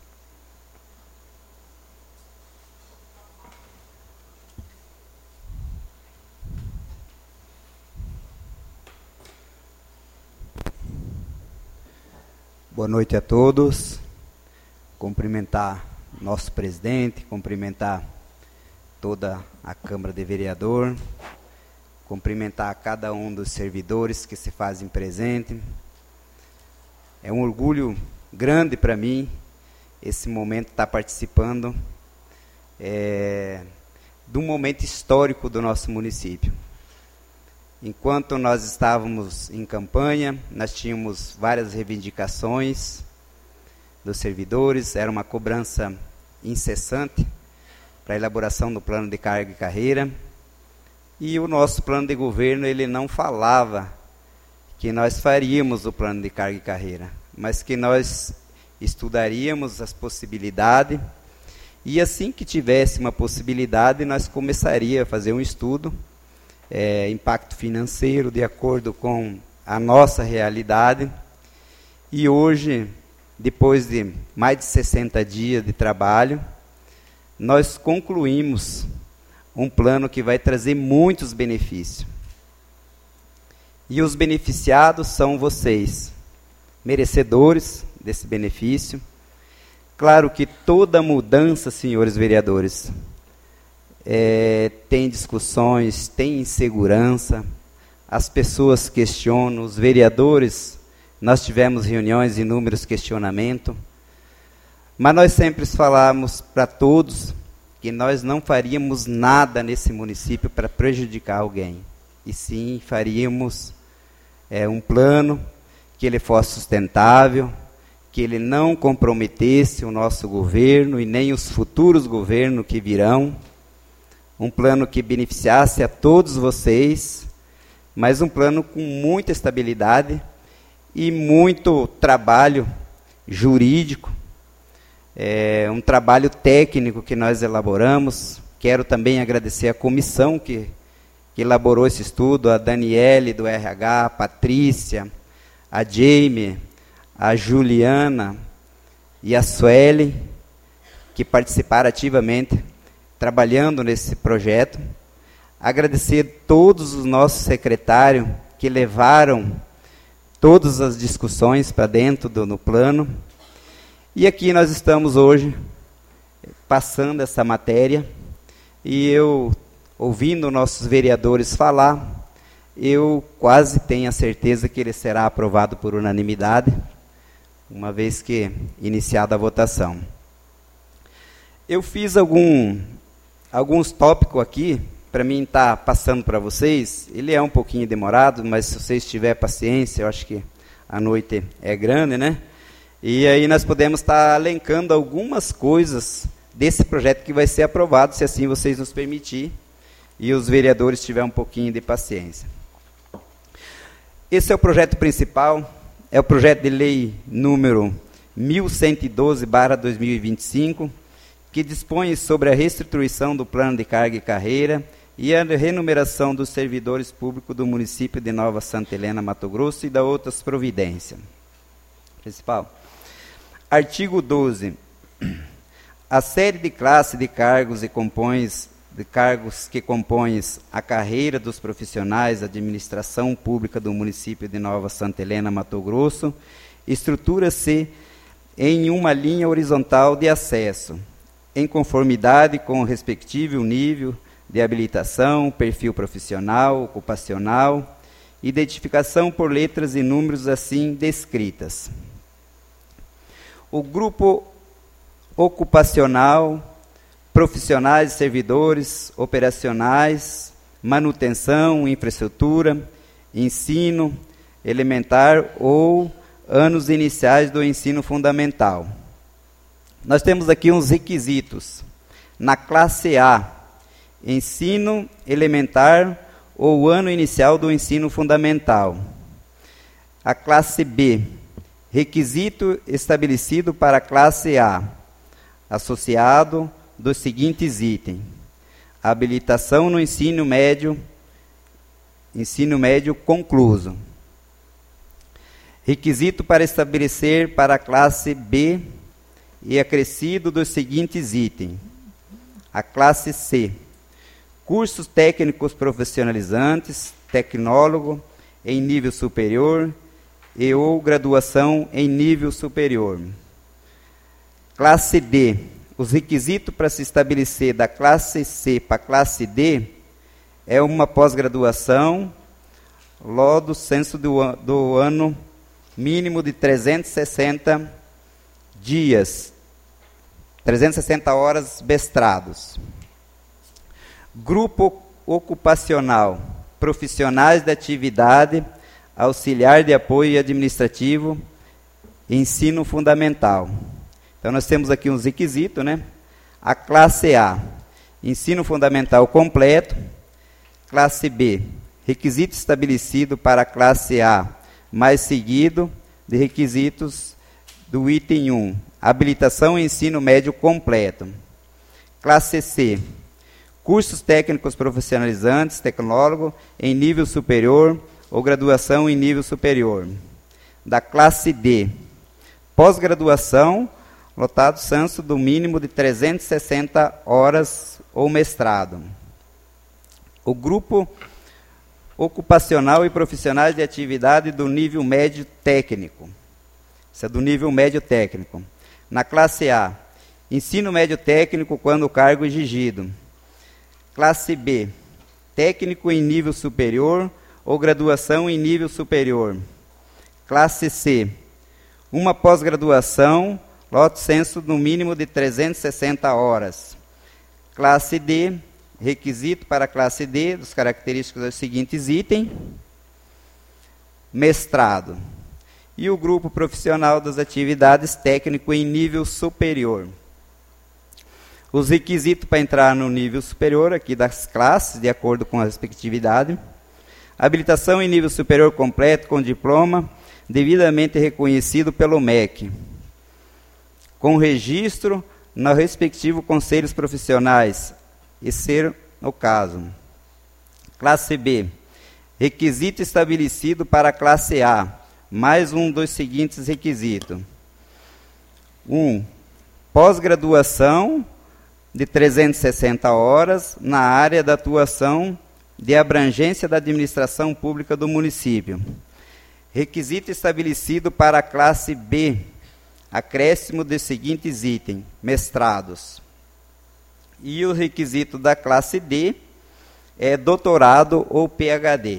Boa noite a todos. Cumprimentar nosso presidente, cumprimentar toda a Câmara de Vereador, cumprimentar cada um dos servidores que se fazem presente. É um orgulho grande para mim esse momento estar participando é, de um momento histórico do nosso município. Enquanto nós estávamos em campanha, nós tínhamos várias reivindicações dos servidores, era uma cobrança incessante para a elaboração do plano de carga e carreira, e o nosso plano de governo ele não falava que nós faríamos o plano de carga e carreira, mas que nós estudaríamos as possibilidades, e assim que tivesse uma possibilidade, nós começaríamos a fazer um estudo, é, impacto financeiro, de acordo com a nossa realidade, e hoje, depois de mais de sessenta dias de trabalho, nós concluímos um plano que vai trazer muitos benefícios. E os beneficiados são vocês, merecedores desse benefício. Claro que toda mudança, senhores vereadores, é, tem discussões, tem insegurança, as pessoas questionam, os vereadores, nós tivemos reuniões, inúmeros questionamentos, mas nós sempre falamos para todos que nós não faríamos nada nesse município para prejudicar alguém, e sim faríamos é, um plano que ele fosse sustentável, que ele não comprometesse o nosso governo e nem os futuros governos que virão, um plano que beneficiasse a todos vocês, mas um plano com muita estabilidade e muito trabalho jurídico, é, um trabalho técnico que nós elaboramos. Quero também agradecer a comissão que, que elaborou esse estudo, a Daniele do R H, a Patrícia, a Jamie, a Juliana e a Sueli, que participaram ativamente trabalhando nesse projeto. Agradecer a todos os nossos secretários que levaram todas as discussões para dentro do no plano. E aqui nós estamos hoje passando essa matéria, e eu, ouvindo nossos vereadores falar, eu quase tenho a certeza que ele será aprovado por unanimidade, uma vez que iniciada a votação. Eu fiz algum, alguns tópicos aqui, para mim estar tá passando para vocês. Ele é um pouquinho demorado, mas se vocês tiverem paciência, eu acho que a noite é grande, né? E aí nós podemos estar tá elencando algumas coisas desse projeto que vai ser aprovado, se assim vocês nos permitirem, e os vereadores tiverem um pouquinho de paciência. Esse é o projeto principal, é o projeto de lei número mil cento e doze barra dois mil e vinte e cinco, que dispõe sobre a reestruturação do plano de carga e carreira e a renumeração dos servidores públicos do município de Nova Santa Helena, Mato Grosso, e da outras providências. Principal. Artigo doze. A série de classe de cargos e compões de cargos que compõem a carreira dos profissionais da administração pública do município de Nova Santa Helena, Mato Grosso, estrutura-se em uma linha horizontal de acesso, em conformidade com o respectivo nível de habilitação, perfil profissional, ocupacional, identificação por letras e números assim descritas. O grupo ocupacional, profissionais e servidores operacionais, manutenção, infraestrutura, ensino elementar ou anos iniciais do ensino fundamental. Nós temos aqui uns requisitos. Na classe A, ensino elementar ou ano inicial do ensino fundamental. A classe B, requisito estabelecido para a classe A, associado dos seguintes itens: habilitação no ensino médio, ensino médio concluso. Requisito para estabelecer para a classe B e acrescido dos seguintes itens. A classe C, cursos técnicos profissionalizantes, tecnólogo em nível superior e ou graduação em nível superior. Classe D, os requisitos para se estabelecer da classe C para a classe D é uma pós-graduação, lá do censo do, do ano mínimo de trezentos e sessenta dias, trezentas e sessenta horas mestrados. Grupo ocupacional, profissionais da atividade, auxiliar de apoio administrativo, ensino fundamental. Então nós temos aqui uns requisitos, né? A classe A, ensino fundamental completo. Classe B, requisito estabelecido para a classe A, mais seguido de requisitos do item um, habilitação e ensino médio completo. Classe C, cursos técnicos profissionalizantes, tecnólogo em nível superior ou graduação em nível superior. Da classe D, pós-graduação, lotado censo do mínimo de trezentas e sessenta horas ou mestrado. O grupo ocupacional e profissionais de atividade do nível médio técnico. Isso é do nível médio técnico. Na classe A, ensino médio técnico quando o cargo é exigido. Classe B, técnico em nível superior ou graduação em nível superior. Classe C, uma pós-graduação, lote censo no mínimo de trezentas e sessenta horas. Classe D, requisito para a classe D, das características dos seguintes itens. Mestrado. E o grupo profissional das atividades técnico em nível superior. Os requisitos para entrar no nível superior, aqui das classes, de acordo com a respectividade. Habilitação em nível superior completo com diploma, devidamente reconhecido pelo M E C. Com registro no respectivo conselhos profissionais, e ser o caso. Classe B, requisito estabelecido para a classe A, mais um dos seguintes requisitos. um. Pós-graduação de trezentas e sessenta horas na área da atuação de abrangência da administração pública do município. Requisito estabelecido para a classe B, acréscimo dos seguintes itens, mestrados. E o requisito da classe D é doutorado ou P H D.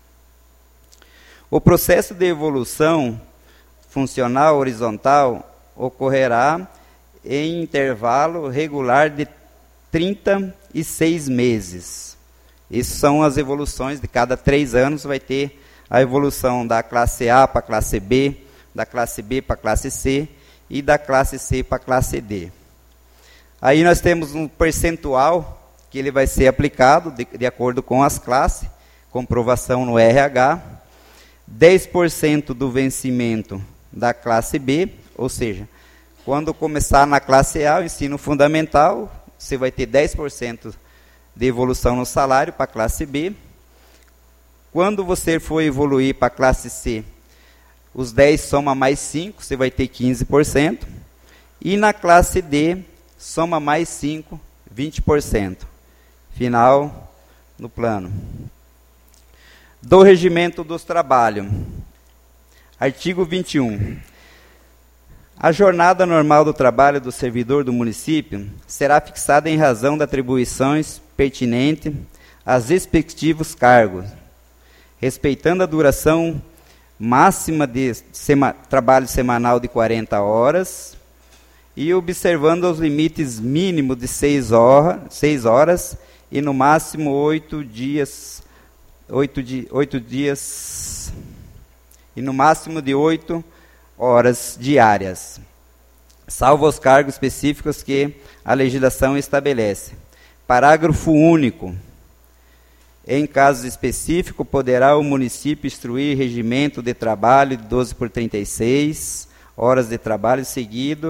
O processo de evolução funcional horizontal ocorrerá em intervalo regular de trinta e seis meses. Essas são as evoluções, de cada três anos vai ter a evolução da classe A para a classe B, da classe B para a classe C e da classe C para a classe D. Aí nós temos um percentual que ele vai ser aplicado de, de acordo com as classes, comprovação no R H, dez por cento do vencimento da classe B, ou seja, quando começar na classe A, o ensino fundamental, você vai ter dez por cento de evolução no salário para a classe B. Quando você for evoluir para a classe C, os dez soma mais cinco, você vai ter quinze por cento. E na classe D, soma mais cinco, vinte por cento. Final no plano. Do regimento dos trabalhos. Artigo vinte e um. A jornada normal do trabalho do servidor do município será fixada em razão das atribuições pertinentes aos respectivos cargos, respeitando a duração máxima de sema, trabalho semanal de quarenta horas e observando os limites mínimos de seis horas, seis horas e no máximo oito dias, oito, di, oito dias e no máximo de oito horas diárias, salvo os cargos específicos que a legislação estabelece. Parágrafo único. Em casos específicos, poderá o município instruir regimento de trabalho de doze por trinta e seis horas de trabalho seguido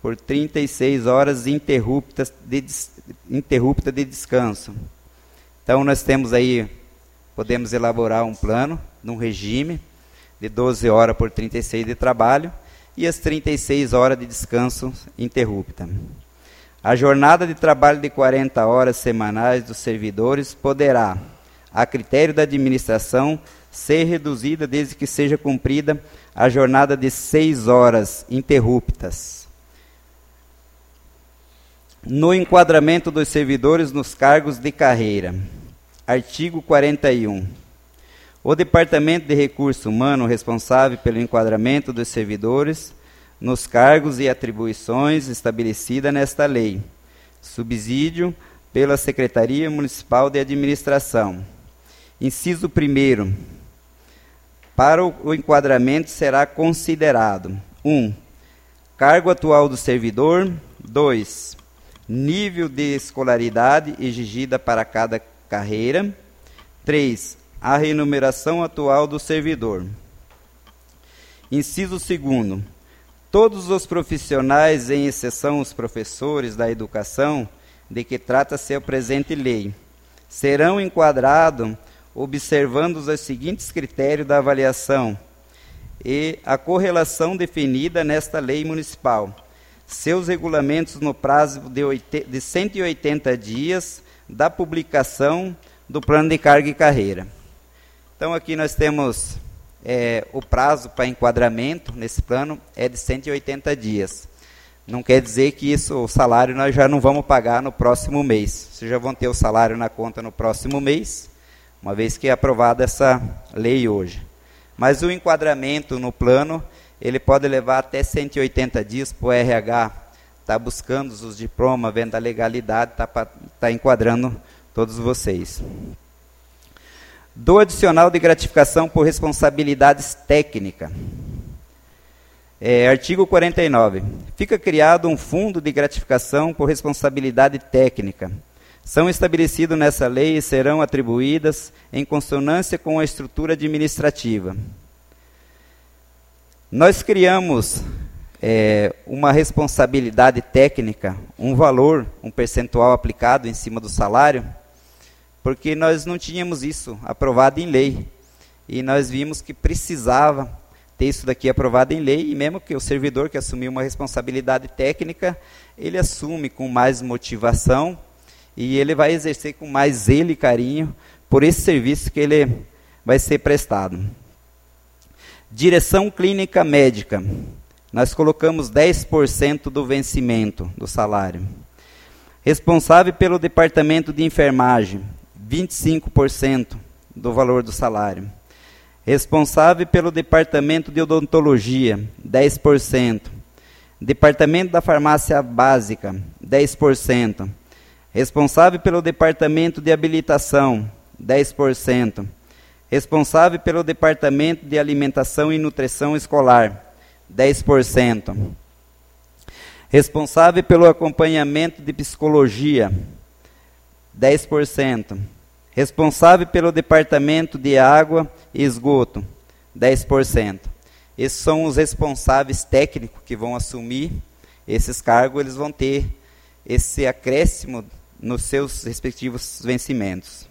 por trinta e seis horas interruptas de, interrupta de descanso. Então, nós temos aí, podemos elaborar um plano, num regime, de doze horas por trinta e seis de trabalho, e as trinta e seis horas de descanso interrupta. A jornada de trabalho de quarenta horas semanais dos servidores poderá, a critério da administração, ser reduzida desde que seja cumprida a jornada de seis horas interruptas. No enquadramento dos servidores nos cargos de carreira. Artigo quarenta e um. O Departamento de Recursos Humanos responsável pelo enquadramento dos servidores nos cargos e atribuições estabelecidas nesta lei. Subsídio pela Secretaria Municipal de Administração. Inciso primeiro. Para o enquadramento será considerado: um. Cargo atual do servidor. dois. Nível de escolaridade exigida para cada carreira. três. A remuneração atual do servidor. Inciso segundo. Todos os profissionais, em exceção os professores da educação, de que trata-se a presente lei, serão enquadrados observando os seguintes critérios da avaliação e a correlação definida nesta lei municipal. Seus regulamentos no prazo de cento e oitenta dias da publicação do plano de carga e carreira. Então, aqui nós temos é, o prazo para enquadramento nesse plano é de cento e oitenta dias. Não quer dizer que isso, o salário nós já não vamos pagar no próximo mês. Vocês já vão ter o salário na conta no próximo mês, uma vez que é aprovada essa lei hoje. Mas o enquadramento no plano, ele pode levar até cento e oitenta dias para o R H estar tá buscando os diplomas, vendo a legalidade, está tá enquadrando todos vocês. Do adicional de gratificação por responsabilidades técnicas. É, artigo quarenta e nove. Fica criado um fundo de gratificação por responsabilidade técnica. São estabelecidos nessa lei e serão atribuídas em consonância com a estrutura administrativa. Nós criamos é, uma responsabilidade técnica, um valor, um percentual aplicado em cima do salário, porque nós não tínhamos isso aprovado em lei. E nós vimos que precisava ter isso daqui aprovado em lei, e mesmo que o servidor que assumiu uma responsabilidade técnica, ele assume com mais motivação, e ele vai exercer com mais zelo e carinho por esse serviço que ele vai ser prestado. Direção clínica médica. Nós colocamos dez por cento do vencimento do salário. Responsável pelo departamento de enfermagem, vinte e cinco por cento do valor do salário. Responsável pelo departamento de odontologia, dez por cento. Departamento da farmácia básica, dez por cento. Responsável pelo departamento de habilitação, dez por cento. Responsável pelo departamento de alimentação e nutrição escolar, dez por cento. Responsável pelo acompanhamento de psicologia, dez por cento. Responsável pelo departamento de água e esgoto, dez por cento. Esses são os responsáveis técnicos que vão assumir esses cargos, eles vão ter esse acréscimo nos seus respectivos vencimentos.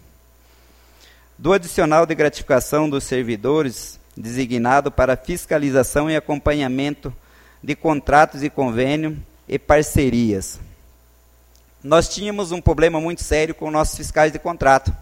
Do adicional de gratificação dos servidores, designado para fiscalização e acompanhamento de contratos e convênio e parcerias. Nós tínhamos um problema muito sério com nossos fiscais de contrato.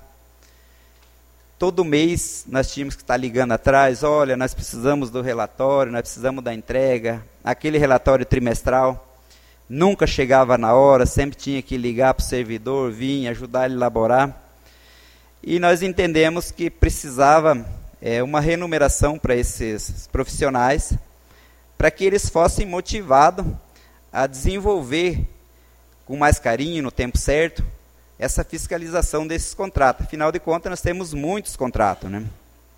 Todo mês nós tínhamos que estar ligando atrás, olha, nós precisamos do relatório, nós precisamos da entrega, aquele relatório trimestral. Nunca chegava na hora, sempre tinha que ligar para o servidor, vir, ajudar ele a elaborar. E nós entendemos que precisava é, uma remuneração para esses profissionais, para que eles fossem motivados a desenvolver com mais carinho, no tempo certo, essa fiscalização desses contratos. Afinal de contas, nós temos muitos contratos, né?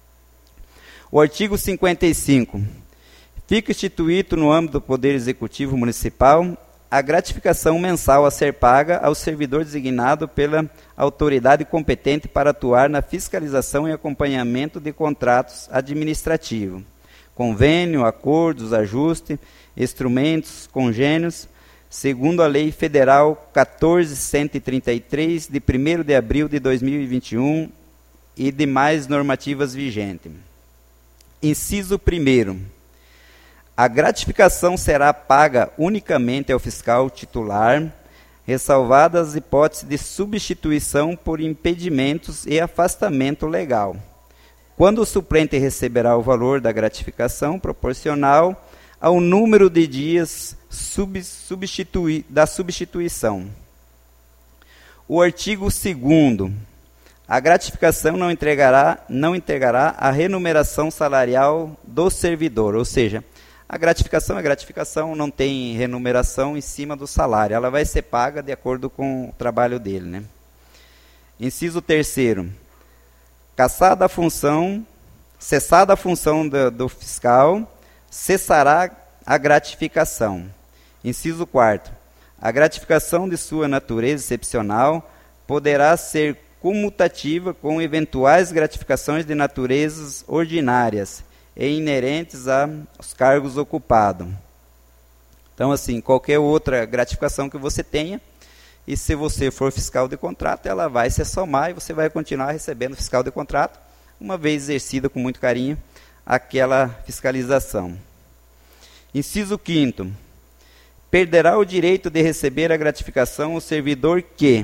O artigo cinquenta e cinco. Fica instituído no âmbito do Poder Executivo Municipal a gratificação mensal a ser paga ao servidor designado pela autoridade competente para atuar na fiscalização e acompanhamento de contratos administrativos, convênio, acordos, ajuste, instrumentos, congênios, segundo a Lei Federal quatorze mil cento e trinta e três, de primeiro de abril de dois mil e vinte e um, e demais normativas vigentes. Inciso primeiro. A gratificação será paga unicamente ao fiscal titular, ressalvadas as hipóteses de substituição por impedimentos e afastamento legal, quando o suplente receberá o valor da gratificação proporcional ao número de dias sub, substitui, da substituição. O artigo segundo. A gratificação não entregará, não entregará a remuneração salarial do servidor, ou seja, a gratificação é gratificação, não tem remuneração em cima do salário. Ela vai ser paga de acordo com o trabalho dele, né? Inciso terceiro. Cassada a função, cessada a função do, do fiscal, cessará a gratificação. Inciso quarto. A gratificação de sua natureza excepcional poderá ser comutativa com eventuais gratificações de naturezas ordinárias e inerentes aos cargos ocupados. Então, assim, qualquer outra gratificação que você tenha, e se você for fiscal de contrato, ela vai se somar e você vai continuar recebendo fiscal de contrato, uma vez exercida com muito carinho aquela fiscalização. Inciso quinto. Perderá o direito de receber a gratificação o servidor que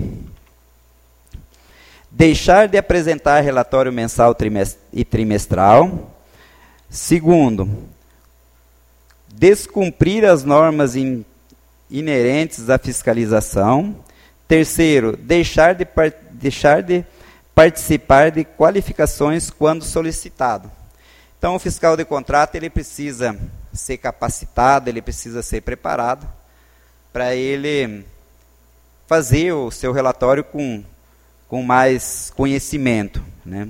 deixar de apresentar relatório mensal e trimestral. Segundo, descumprir as normas in, inerentes à fiscalização. Terceiro, deixar de, deixar de participar de qualificações quando solicitado. Então, o fiscal de contrato ele precisa ser capacitado, ele precisa ser preparado para ele fazer o seu relatório com, com mais conhecimento, né?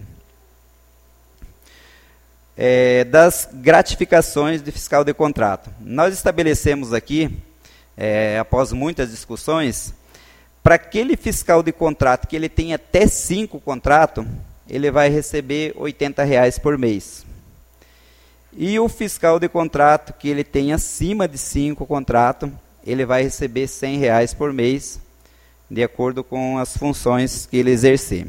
É, das gratificações de fiscal de contrato. Nós estabelecemos aqui, é, após muitas discussões, para aquele fiscal de contrato que ele tem até cinco contratos, ele vai receber oitenta reais por mês. E o fiscal de contrato que ele tem acima de cinco contratos, ele vai receber cem reais por mês, de acordo com as funções que ele exercer.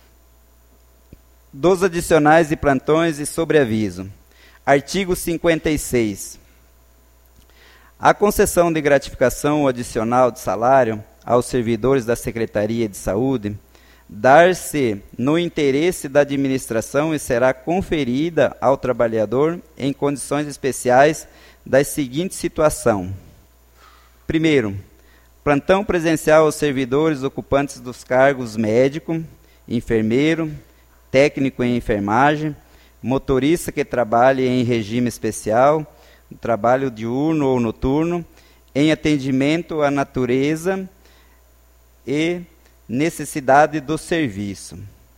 Dos adicionais de plantões e sobreaviso. Artigo cinquenta e seis. A concessão de gratificação ou adicional de salário aos servidores da Secretaria de Saúde dar-se no interesse da administração e será conferida ao trabalhador em condições especiais da seguinte situação. Primeiro, plantão presencial aos servidores ocupantes dos cargos médico, enfermeiro, técnico em enfermagem, motorista que trabalhe em regime especial, trabalho diurno ou noturno, em atendimento à natureza e necessidade do serviço.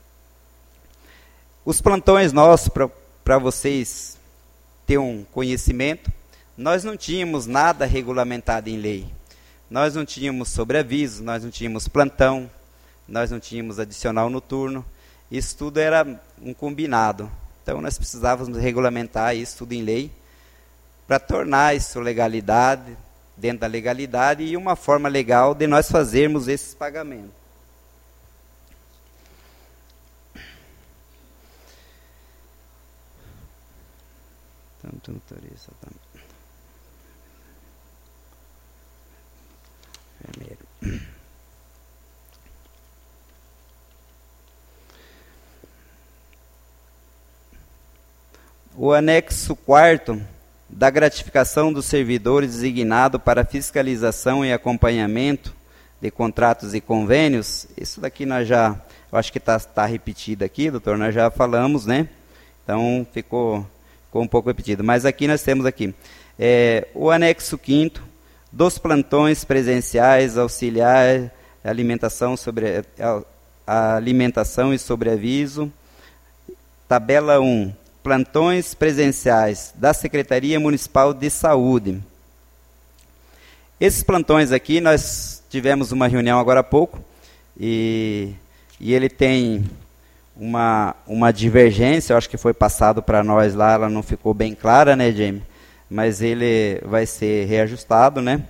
Os plantões nossos, para vocês terem um conhecimento, nós não tínhamos nada regulamentado em lei. Nós não tínhamos sobreaviso, nós não tínhamos plantão, nós não tínhamos adicional noturno. Isso tudo era um combinado. Então, nós precisávamos regulamentar isso tudo em lei para tornar isso legalidade, dentro da legalidade, e uma forma legal de nós fazermos esses pagamentos. Tanto motorista, tanto. Primeiro. O anexo quarto da gratificação dos servidores designado para fiscalização e acompanhamento de contratos e convênios, isso daqui nós já, eu acho que está tá repetido aqui, doutor, nós já falamos, né? Então ficou, ficou um pouco repetido. Mas aqui nós temos aqui, é, o anexo quinto dos plantões presenciais, auxiliar, alimentação, sobre, a alimentação e sobreaviso. Tabela um. Plantões presenciais da Secretaria Municipal de Saúde. Esses plantões aqui, nós tivemos uma reunião agora há pouco, e, e ele tem uma, uma divergência, eu acho que foi passado para nós lá, ela não ficou bem clara, né, Jamie? Mas ele vai ser reajustado, né?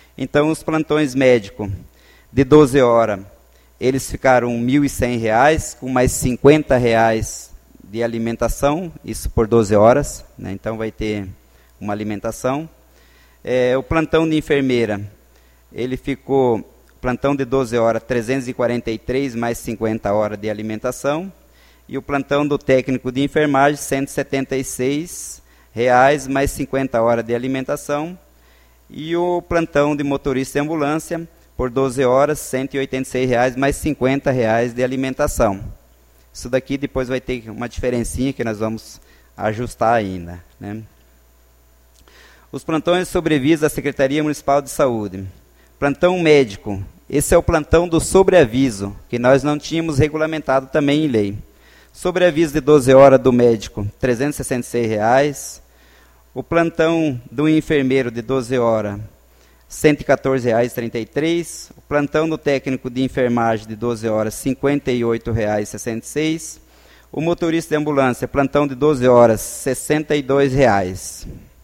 Então, os plantões médicos de doze horas, eles ficaram mil e cem reais, com mais cinquenta reais de alimentação, isso por doze horas, né? Então vai ter uma alimentação. É, o plantão de enfermeira, ele ficou, plantão de doze horas, trezentos e quarenta e três, mais cinquenta horas de alimentação. E o plantão do técnico de enfermagem, cento e setenta e seis reais, mais cinquenta horas de alimentação. E o plantão de motorista de ambulância, por doze horas, cento e oitenta e seis reais, mais cinquenta reais de alimentação. Isso daqui depois vai ter uma diferencinha que nós vamos ajustar ainda, né? Os plantões de sobreaviso da Secretaria Municipal de Saúde. Plantão médico. Esse é o plantão do sobreaviso, que nós não tínhamos regulamentado também em lei. Sobreaviso de doze horas do médico, trezentos e sessenta e seis reais. O plantão do enfermeiro de doze horas, cento e quatorze reais e trinta e três centavos. O plantão do técnico de enfermagem de doze horas, cinquenta e oito reais e sessenta e seis centavos. O motorista de ambulância, plantão de doze horas, sessenta e dois reais.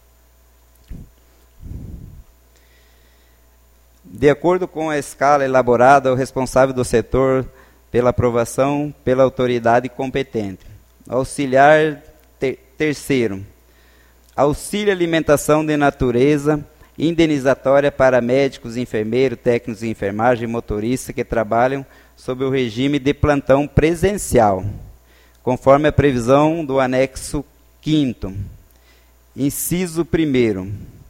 De acordo com a escala elaborada, o responsável do setor pela aprovação pela autoridade competente. Auxiliar ter, terceiro. Auxílio alimentação de natureza indenizatória para médicos, enfermeiros, técnicos de enfermagem e motoristas que trabalham sob o regime de plantão presencial, conforme a previsão do anexo quinto. Inciso primeiro.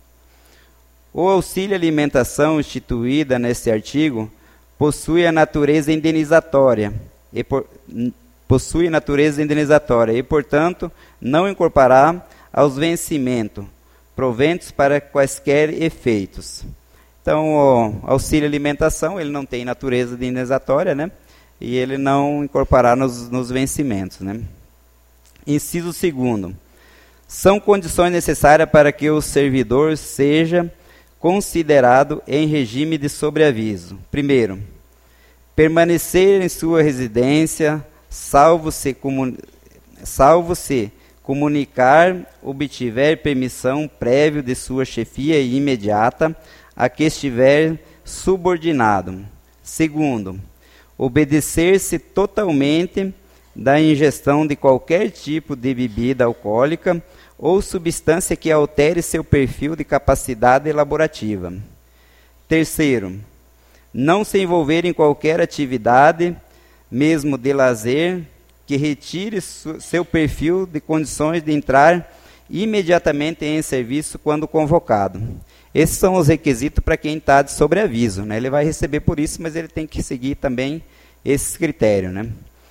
O auxílio alimentação instituída neste artigo possui a natureza indenizatória e por, possui natureza indenizatória e, portanto, não incorporará aos vencimentos proventos para quaisquer efeitos. Então, o auxílio alimentação, ele não tem natureza indenizatória, né? E ele não incorporará nos, nos vencimentos, né? Inciso segundo. São condições necessárias para que o servidor seja considerado em regime de sobreaviso. Primeiro, permanecer em sua residência, salvo se, comun... salvo se comunicar, obtiver permissão prévia de sua chefia e imediata a que estiver subordinado. Segundo, obedecer-se totalmente da ingestão de qualquer tipo de bebida alcoólica ou substância que altere seu perfil de capacidade elaborativa. Terceiro, não se envolver em qualquer atividade, mesmo de lazer, que retire seu perfil de condições de entrar imediatamente em serviço quando convocado. Esses são os requisitos para quem está de sobreaviso, né? Ele vai receber por isso, mas ele tem que seguir também esses critérios, né?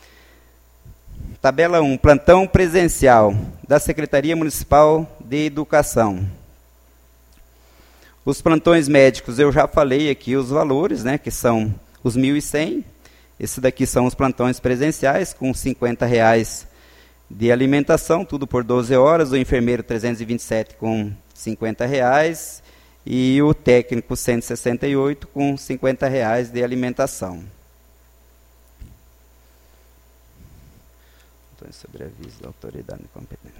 Tabela um, plantão presencial da Secretaria Municipal de Educação. Os plantões médicos, eu já falei aqui os valores, né, que são os mil e cem. Esses daqui são os plantões presenciais, com cinquenta reais de alimentação, tudo por doze horas. O enfermeiro, trezentos e vinte e sete com cinquenta reais. E o técnico, cento e sessenta e oito com cinquenta reais de alimentação. Sobre aviso da autoridade competente.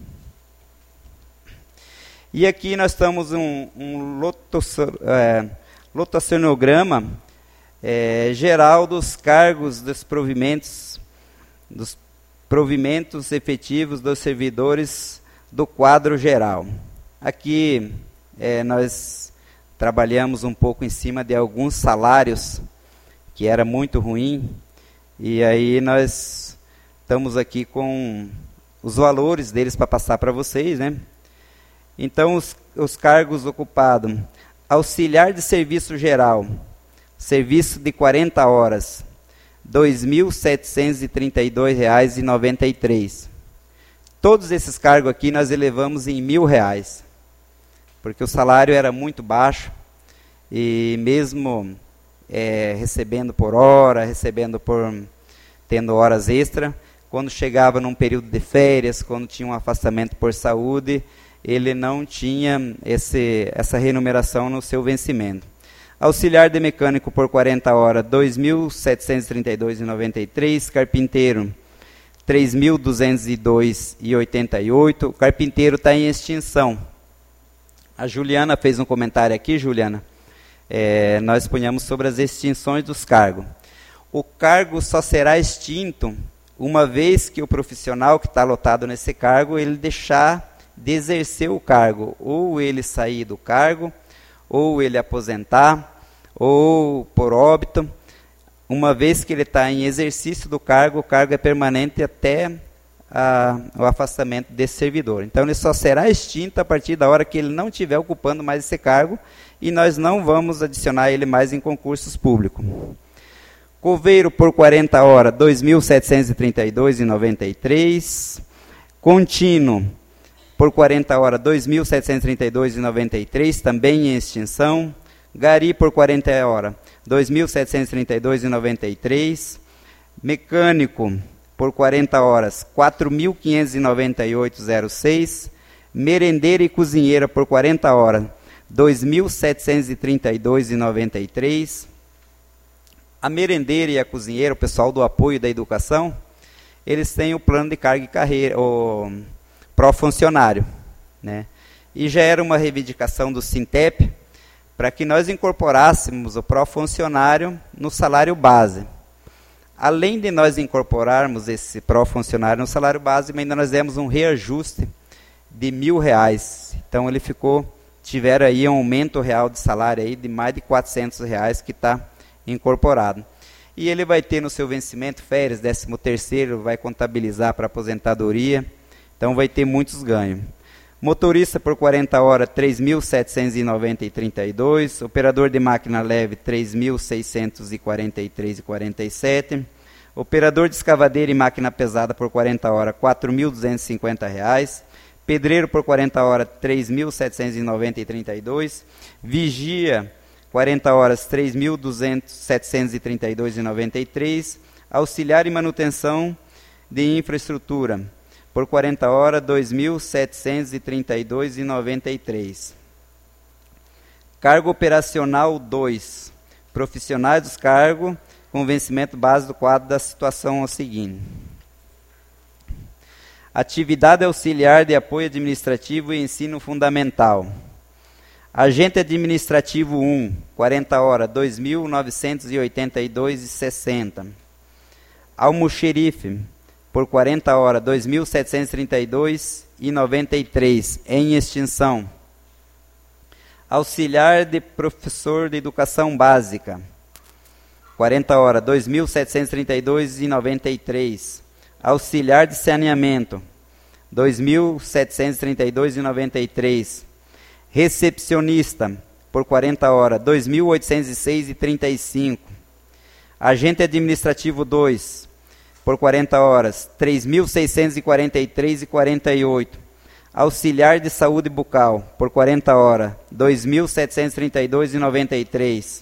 E aqui nós estamos um, um é, lotacionograma é, geral dos cargos, dos provimentos, dos provimentos efetivos dos servidores do quadro geral. Aqui é, nós trabalhamos um pouco em cima de alguns salários que era muito ruim, e aí nós estamos aqui com os valores deles para passar para vocês, né? Então, os, os cargos ocupados. Auxiliar de serviço geral, serviço de quarenta horas, dois mil setecentos e trinta e dois reais e noventa e três centavos. Todos esses cargos aqui nós elevamos em mil reais, porque o salário era muito baixo, e mesmo é, recebendo por hora, recebendo por tendo horas extra, quando chegava num período de férias, quando tinha um afastamento por saúde, ele não tinha esse, essa remuneração no seu vencimento. Auxiliar de mecânico por quarenta horas, dois mil setecentos e trinta e dois reais e noventa e três centavos. Carpinteiro, três mil duzentos e dois reais e oitenta e oito centavos. O carpinteiro está em extinção. A Juliana fez um comentário aqui, Juliana. é, nós ponhamos sobre as extinções dos cargos. O cargo só será extinto uma vez que o profissional que está lotado nesse cargo, ele deixar de exercer o cargo, ou ele sair do cargo, ou ele aposentar, ou por óbito. Uma vez que ele está em exercício do cargo, o cargo é permanente até a, o afastamento desse servidor. Então, ele só será extinto a partir da hora que ele não estiver ocupando mais esse cargo, e nós não vamos adicionar ele mais em concursos públicos. Coveiro por quarenta horas, dois mil setecentos e trinta e dois reais e noventa e três centavos. Contínuo por quarenta horas, dois mil setecentos e trinta e dois reais e noventa e três centavos, também em extinção. Gari por quarenta horas, dois mil setecentos e trinta e dois reais e noventa e três centavos. Mecânico por quarenta horas, quatro mil quinhentos e noventa e oito reais e zero seis centavos. Merendeira e cozinheira por quarenta horas, dois mil setecentos e trinta e dois reais e noventa e três centavos. A merendeira e a cozinheira, o pessoal do apoio da educação, eles têm o plano de carga e carreira, o pró-funcionário, né? E já era uma reivindicação do Sintep para que nós incorporássemos o pró-funcionário no salário base. Além de nós incorporarmos esse pró-funcionário no salário base, ainda nós demos um reajuste de mil reais. Então ele ficou, tiveram aí um aumento real de salário aí de mais de quatrocentos reais que está incorporado. E ele vai ter no seu vencimento férias, décimo terceiro, vai contabilizar para aposentadoria, então vai ter muitos ganhos. Motorista por quarenta horas, três mil setecentos e noventa reais e trinta e dois centavos. Operador de máquina leve, três mil seiscentos e quarenta e três reais e quarenta e sete centavos. Operador de escavadeira e máquina pesada por quarenta horas, quatro mil duzentos e cinquenta reais. Pedreiro por quarenta horas, três mil setecentos e noventa reais e trinta e dois centavos. Vigia quarenta horas, três mil setecentos e trinta e dois reais e noventa e três centavos. Auxiliar e manutenção de infraestrutura, por quarenta horas, dois mil setecentos e trinta e dois reais e noventa e três centavos. Cargo operacional dois. Profissionais dos cargos, com vencimento base do quadro da situação é o seguinte. Atividade auxiliar de apoio administrativo e ensino fundamental. Agente administrativo um, quarenta horas, dois mil novecentos e oitenta e dois reais e sessenta centavos. Almoxerife, por quarenta horas, dois mil setecentos e trinta e dois reais e noventa e três centavos, em extinção. Auxiliar de professor de educação básica, quarenta horas, dois mil setecentos e trinta e dois reais e noventa e três centavos. Auxiliar de saneamento, dois mil setecentos e trinta e dois reais e noventa e três centavos. Recepcionista, por quarenta horas, dois mil oitocentos e seis reais e trinta e cinco centavos. Agente administrativo dois, por quarenta horas, três mil seiscentos e quarenta e três reais e quarenta e oito centavos. Auxiliar de saúde bucal, por quarenta horas, dois mil setecentos e trinta e dois reais e noventa e três centavos.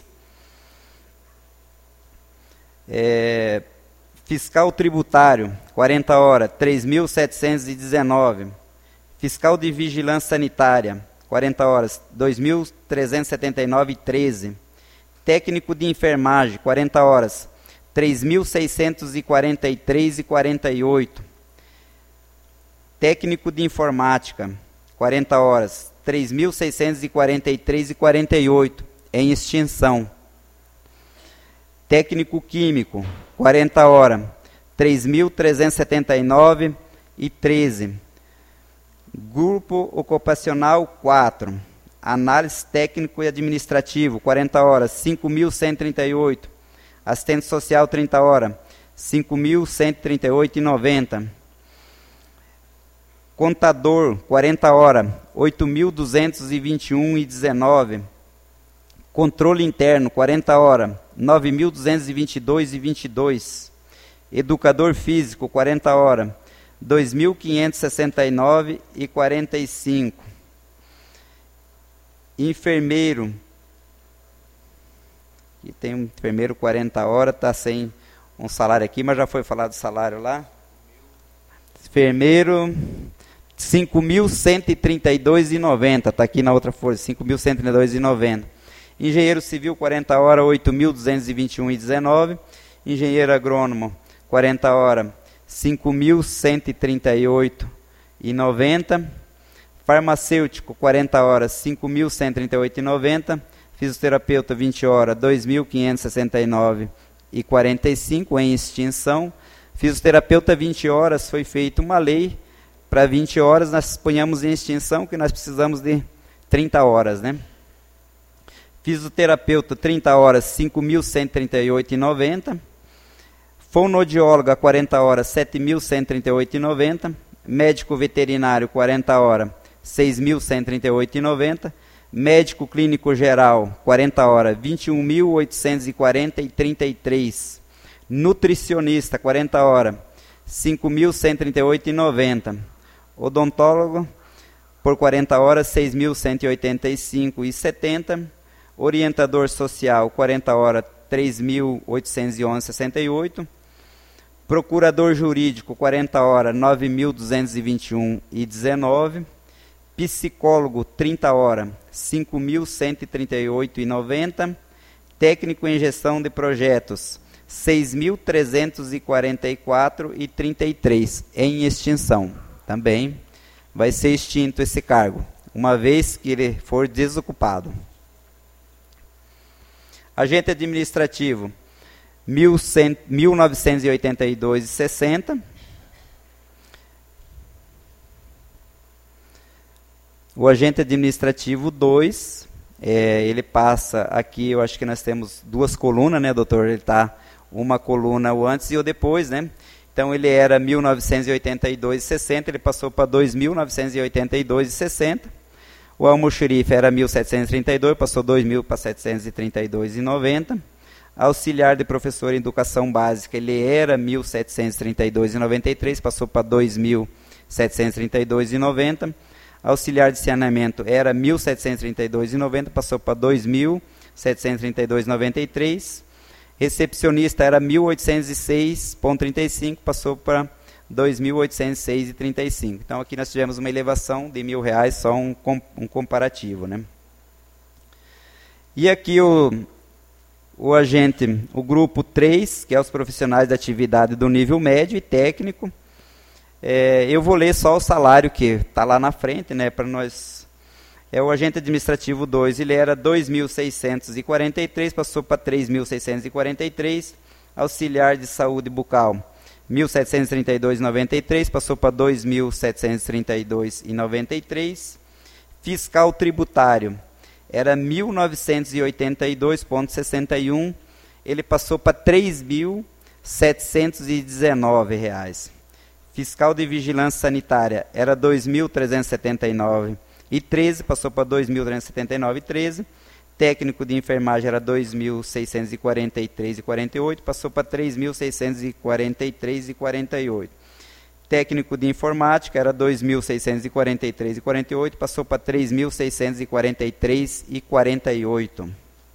É, fiscal tributário, quarenta horas, três mil setecentos e dezenove centavos. Fiscal de vigilância sanitária, quarenta horas, dois mil trezentos e setenta e nove reais e treze centavos. Técnico de enfermagem, quarenta horas, três mil seiscentos e quarenta e três reais e quarenta e oito centavos. Técnico de informática, quarenta horas, três mil seiscentos e quarenta e três reais e quarenta e oito centavos, em extinção. Técnico químico, quarenta horas, três mil trezentos e setenta e nove reais e treze centavos. Grupo ocupacional quatro, análise técnico e administrativo, quarenta horas, cinco mil cento e trinta e oito reais. Assistente social, trinta horas, cinco mil cento e trinta e oito reais e noventa centavos. Contador, quarenta horas, oito mil duzentos e vinte e um reais e dezenove centavos. Controle interno, quarenta horas, nove mil duzentos e vinte e dois reais e vinte e dois centavos. Educador físico, quarenta horas, dois mil quinhentos e sessenta e nove reais e quarenta e cinco centavos. Enfermeiro, e tem um enfermeiro quarenta horas, está sem um salário aqui, mas já foi falado do salário lá. Enfermeiro, cinco mil cento e trinta e dois reais e noventa centavos, está aqui na outra folha, cinco mil cento e trinta e dois reais e noventa centavos. Engenheiro civil, quarenta horas, oito mil duzentos e vinte e um reais e dezenove centavos. Engenheiro agrônomo, quarenta horas, cinco mil cento e trinta e oito reais e noventa centavos. Farmacêutico, quarenta horas, cinco mil cento e trinta e oito reais e noventa centavos. fisioterapeuta vinte horas, dois mil quinhentos e sessenta e nove reais e quarenta e cinco centavos em extinção. Fisioterapeuta vinte horas, foi feita uma lei para vinte horas, nós ponhamos em extinção que nós precisamos de trinta horas, né? Fisioterapeuta trinta horas, cinco mil cento e trinta e oito reais e noventa centavos. Fonoaudióloga quarenta horas, sete mil cento e trinta e oito reais e noventa centavos. Médico veterinário quarenta horas, seis mil cento e trinta e oito reais e noventa centavos. Médico clínico geral quarenta horas, vinte e um mil oitocentos e quarenta reais e trinta e três centavos. Nutricionista quarenta horas, cinco mil cento e trinta e oito reais e noventa centavos. Odontólogo por quarenta horas, seis mil cento e oitenta e cinco reais e setenta centavos. Orientador social, quarenta horas, três mil oitocentos e onze reais e sessenta e oito centavos. Procurador jurídico, quarenta horas, nove mil duzentos e vinte e um reais e dezenove centavos. Psicólogo, trinta horas, cinco mil cento e trinta e oito reais e noventa centavos. Técnico em gestão de projetos, seis mil trezentos e quarenta e quatro reais e trinta e três centavos, em extinção. Também vai ser extinto esse cargo, uma vez que ele for desocupado. Agente administrativo, mil novecentos e oitenta e dois reais e sessenta centavos. O agente administrativo dois, é, ele passa aqui, eu acho que nós temos duas colunas, né, doutor? Ele está uma coluna o antes e o depois, né? Então ele era mil novecentos e oitenta e dois reais e sessenta centavos, ele passou para dois mil novecentos e oitenta e dois reais e sessenta centavos. O almoxerife era mil setecentos e trinta e dois, passou dois mil para setecentos e trinta e dois reais e noventa centavos. Auxiliar de professor em educação básica, ele era mil setecentos e trinta e dois reais e noventa e três centavos, passou para dois mil setecentos e trinta e dois reais e noventa centavos. Auxiliar de saneamento era mil setecentos e trinta e dois reais e noventa centavos, passou para dois mil setecentos e trinta e dois reais e noventa e três centavos. Recepcionista era mil oitocentos e seis reais e trinta e cinco centavos, passou para dois mil oitocentos e seis reais e trinta e cinco centavos. Então aqui nós tivemos uma elevação de mil reais, só um, um comparativo, né? E aqui o, o agente, o grupo três, que é os profissionais da atividade do nível médio e técnico. É, eu vou ler só o salário que está lá na frente, né, para nós. É o agente administrativo dois, ele era dois mil seiscentos e quarenta e três, passou para três mil seiscentos e quarenta e três. Auxiliar de saúde bucal, mil setecentos e trinta e dois reais e noventa e três, passou para dois mil setecentos e trinta e dois reais e noventa e três. Fiscal tributário, era mil novecentos e oitenta e dois reais e sessenta e um, ele passou para três mil setecentos e dezenove reais. Fiscal de vigilância sanitária era dois mil trezentos e setenta e nove reais e treze, passou para dois mil trezentos e setenta e nove reais e treze. Técnico de enfermagem era dois mil seiscentos e quarenta e três reais e quarenta e oito, passou para três mil seiscentos e quarenta e três reais e quarenta e oito. Técnico de informática era dois mil seiscentos e quarenta e três reais e quarenta e oito, passou para três mil seiscentos e quarenta e três reais e quarenta e oito.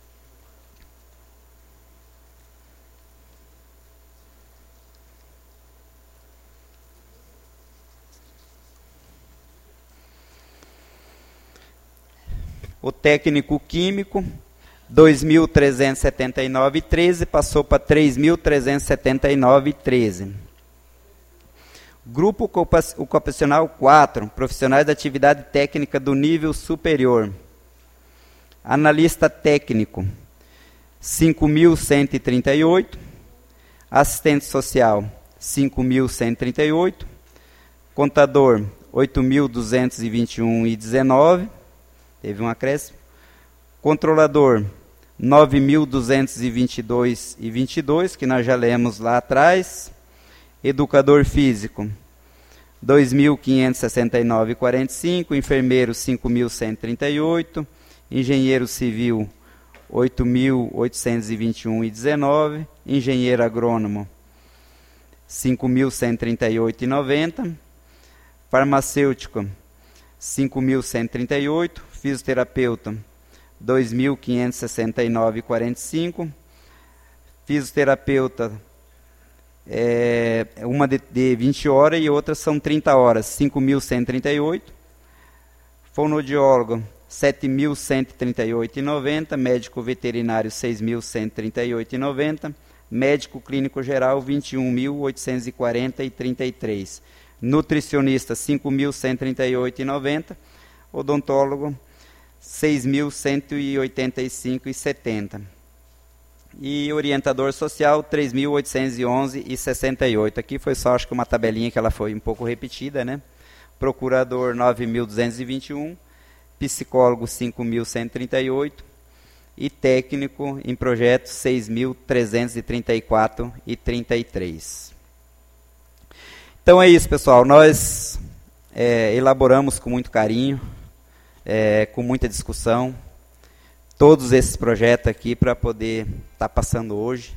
O técnico químico, dois mil trezentos e setenta e nove reais e treze, passou para três mil trezentos e setenta e nove reais e treze. Grupo ocupacional quatro, profissionais da atividade técnica do nível superior. Analista técnico, cinco mil cento e trinta e oito. Assistente social, cinco mil cento e trinta e oito. Contador, oito mil duzentos e vinte e um reais e dezenove. Teve um acréscimo. Controlador, nove mil duzentos e vinte e dois reais e vinte e dois, que nós já lemos lá atrás. Educador físico, dois mil quinhentos e sessenta e nove reais e quarenta e cinco. Enfermeiro, cinco mil cento e trinta e oito. Engenheiro civil, oito mil oitocentos e vinte e um reais e dezenove. Engenheiro agrônomo, cinco mil cento e trinta e oito reais e noventa. Farmacêutico, cinco mil cento e trinta e oito. Fisioterapeuta, dois mil quinhentos e sessenta e nove reais e quarenta e cinco. Fisioterapeuta, é, uma de, de vinte horas e outra são trinta horas, cinco mil cento e trinta e oito. Fonoaudiólogo, sete mil cento e trinta e oito reais e noventa. Médico veterinário, seis mil cento e trinta e oito reais e noventa. Médico clínico geral, vinte e um mil oitocentos e quarenta reais e trinta e três. Nutricionista, cinco mil cento e trinta e oito reais e noventa. Odontólogo, seis mil cento e oitenta e cinco reais e setenta centavos. E orientador social, três mil oitocentos e onze reais e sessenta e oito centavos. Aqui foi só, acho que uma tabelinha que ela foi um pouco repetida, né? Procurador, nove mil duzentos e vinte e um, psicólogo, cinco mil cento e trinta e oito, e técnico em projeto, seis mil trezentos e trinta e quatro reais e trinta e três centavos. Então é isso, pessoal. Nós é, elaboramos com muito carinho, é, com muita discussão, todos esses projetos aqui para poder estar tá passando hoje.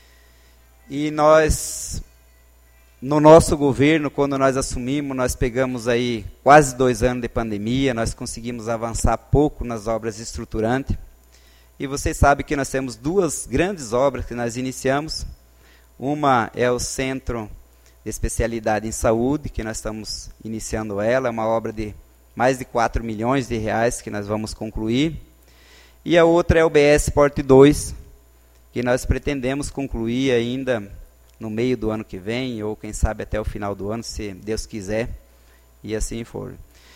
E nós, no nosso governo, quando nós assumimos, nós pegamos aí quase dois anos de pandemia, nós conseguimos avançar pouco nas obras estruturantes. E vocês sabem que nós temos duas grandes obras que nós iniciamos. Uma é o Centro de Especialidade em Saúde, que nós estamos iniciando ela, é uma obra de mais de quatro milhões de reais que nós vamos concluir. E a outra é o B S Porte dois, que nós pretendemos concluir ainda no meio do ano que vem, ou quem sabe até o final do ano, se Deus quiser, e assim for.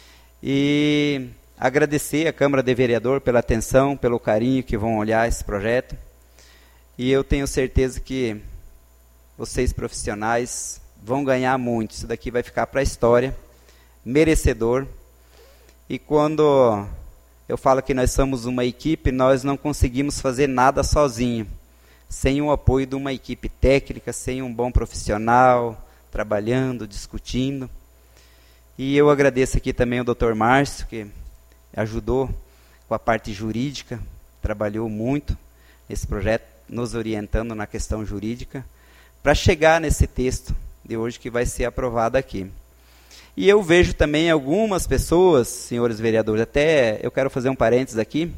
E agradecer à Câmara de Vereador pela atenção, pelo carinho que vão olhar esse projeto. E eu tenho certeza que vocês profissionais vão ganhar muito. Isso daqui vai ficar para a história, merecedor. E quando eu falo que nós somos uma equipe, nós não conseguimos fazer nada sozinho, sem o apoio de uma equipe técnica, sem um bom profissional, trabalhando, discutindo. E eu agradeço aqui também ao doutor Márcio, que ajudou com a parte jurídica, trabalhou muito nesse projeto, nos orientando na questão jurídica, para chegar nesse texto de hoje que vai ser aprovado aqui. E eu vejo também algumas pessoas, senhores vereadores, até eu quero fazer um parênteses aqui,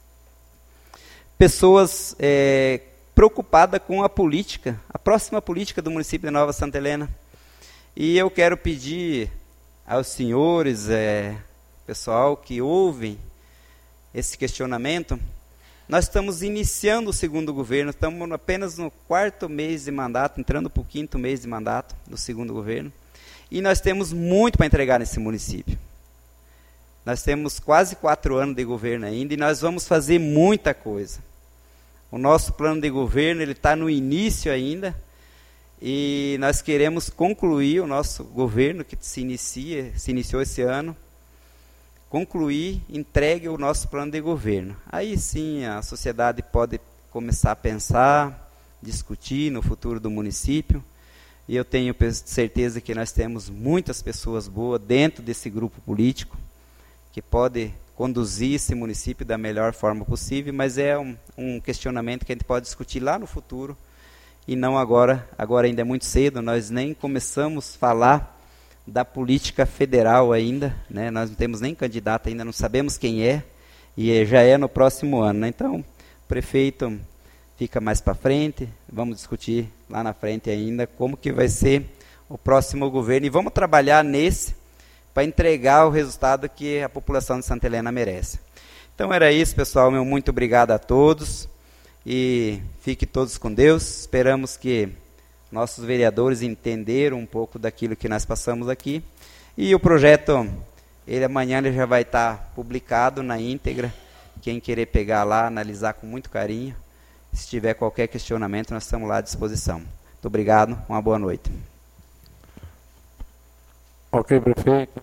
pessoas é, preocupadas com a política, a próxima política do município de Nova Santa Helena. E eu quero pedir aos senhores, é, pessoal que ouvem esse questionamento, nós estamos iniciando o segundo governo, estamos apenas no quarto mês de mandato, entrando para o quinto mês de mandato do segundo governo, e nós temos muito para entregar nesse município. Nós temos quase quatro anos de governo ainda, e nós vamos fazer muita coisa. O nosso plano de governo ele está no início ainda, e nós queremos concluir o nosso governo, que se, inicia, se iniciou esse ano, concluir, entregue o nosso plano de governo. Aí sim a sociedade pode começar a pensar, discutir no futuro do município, e eu tenho certeza que nós temos muitas pessoas boas dentro desse grupo político, que pode conduzir esse município da melhor forma possível, mas é um, um questionamento que a gente pode discutir lá no futuro, e não agora. Agora ainda é muito cedo, nós nem começamos a falar da política federal ainda, né? Nós não temos nem candidato ainda, não sabemos quem é, e já é no próximo ano, né? Então, o prefeito fica mais para frente, vamos discutir lá na frente ainda como que vai ser o próximo governo, e vamos trabalhar nesse para entregar o resultado que a população de Santa Helena merece. Então era isso, pessoal, meu muito obrigado a todos, e fiquem todos com Deus. Esperamos que nossos vereadores entenderam um pouco daquilo que nós passamos aqui, e o projeto, ele amanhã ele já vai estar publicado na íntegra, quem querer pegar lá, analisar com muito carinho, se tiver qualquer questionamento, nós estamos lá à disposição. Muito obrigado, uma boa noite. Ok, prefeito,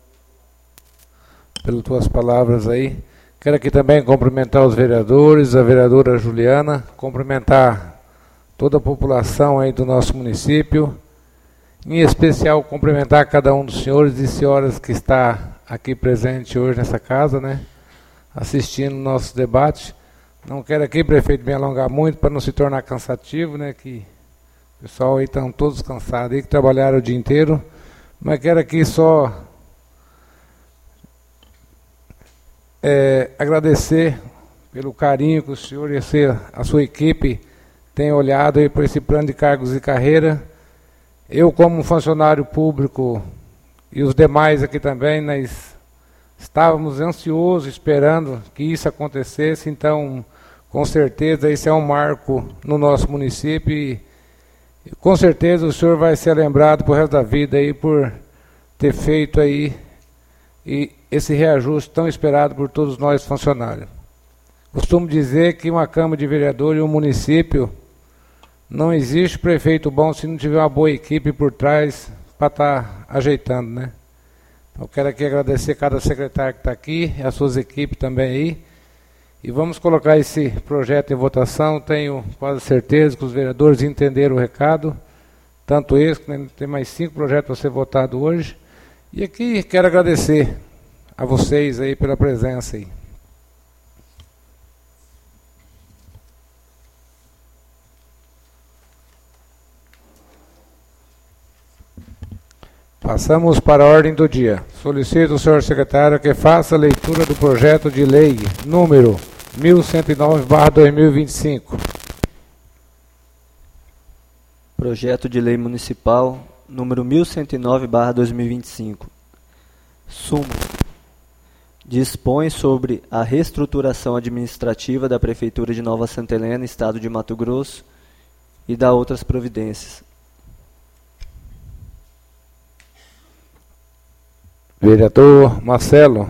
pelas tuas palavras aí. Quero aqui também cumprimentar os vereadores, a vereadora Juliana, cumprimentar toda a população aí do nosso município, em especial cumprimentar cada um dos senhores e senhoras que está aqui presente hoje nessa casa, né, assistindo o nosso debate. Não quero aqui, prefeito, me alongar muito para não se tornar cansativo, né, que o pessoal aí estão todos cansados aí, que trabalharam o dia inteiro, mas quero aqui só é, agradecer pelo carinho que o senhor e a sua equipe têm olhado aí por esse plano de cargos e carreira. Eu, como funcionário público, e os demais aqui também, nós estávamos ansiosos, esperando que isso acontecesse. Então, com certeza, esse é um marco no nosso município, e com certeza o senhor vai ser lembrado pro resto da vida aí por ter feito aí e esse reajuste tão esperado por todos nós funcionários. Costumo dizer que uma Câmara de Vereadores e um município não existe prefeito bom se não tiver uma boa equipe por trás para estar ajeitando, né? Eu quero aqui agradecer cada secretário que está aqui, e as suas equipes também aí. E vamos colocar esse projeto em votação. Tenho quase certeza que os vereadores entenderam o recado. Tanto esse, né, tem mais cinco projetos para ser votado hoje. E aqui quero agradecer a vocês aí pela presença aí. Passamos para a ordem do dia. Solicito ao senhor secretário que faça a leitura do projeto de lei número mil cento e nove barra dois mil e vinte e cinco. Projeto de lei municipal número mil cento e nove barra dois mil e vinte e cinco. Súmula. Dispõe sobre a reestruturação administrativa da Prefeitura de Nova Santa Helena, Estado de Mato Grosso, e dá outras providências. Vereador Marcelo.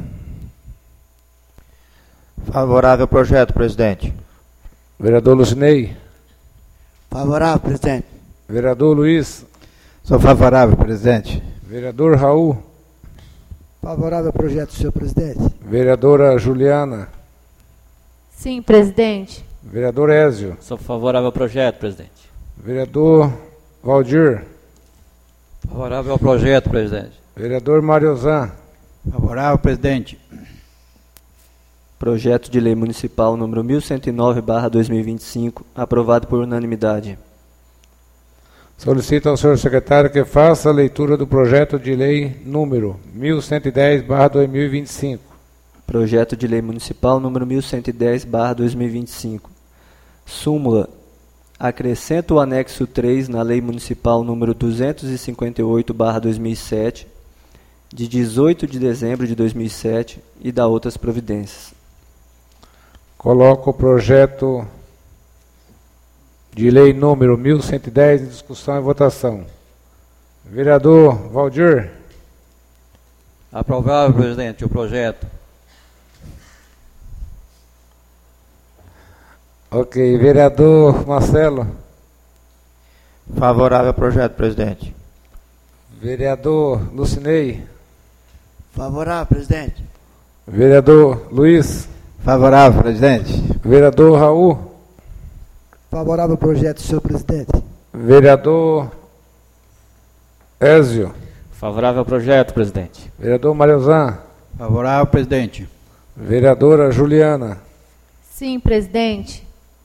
Favorável ao projeto, presidente. Vereador Lucinei. Favorável, presidente. Vereador Luiz. Sou favorável, presidente. Vereador Raul. Favorável ao projeto, senhor presidente. Vereadora Juliana. Sim, presidente. Vereador Ézio. Sou favorável ao projeto, presidente. Vereador Valdir. Favorável ao projeto, presidente. Vereador Mariozan. Favorável, presidente. Projeto de lei municipal número mil cento e nove barra dois mil e vinte e cinco, aprovado por unanimidade. Solicito ao senhor secretário que faça a leitura do projeto de lei número mil cento e dez barra dois mil e vinte e cinco. Projeto de lei municipal número mil cento e dez barra dois mil e vinte e cinco. Súmula. Acrescenta o anexo três na lei municipal número duzentos e cinquenta e oito barra dois mil e sete, de dezoito de dezembro de dois mil e sete, e dá outras providências. Coloco o projeto de lei número mil cento e dez em discussão e votação. Vereador Valdir. Aprovável, presidente, o projeto. Ok. Vereador Marcelo. Favorável ao projeto, presidente. Vereador Lucinei. Favorável, presidente. Vereador Luiz. Favorável, presidente. Vereador Raul. Favorável ao projeto, senhor presidente. Vereador Ézio. Favorável ao projeto, presidente. Vereador Mariozan. Favorável, presidente. Vereadora Juliana. Sim, presidente.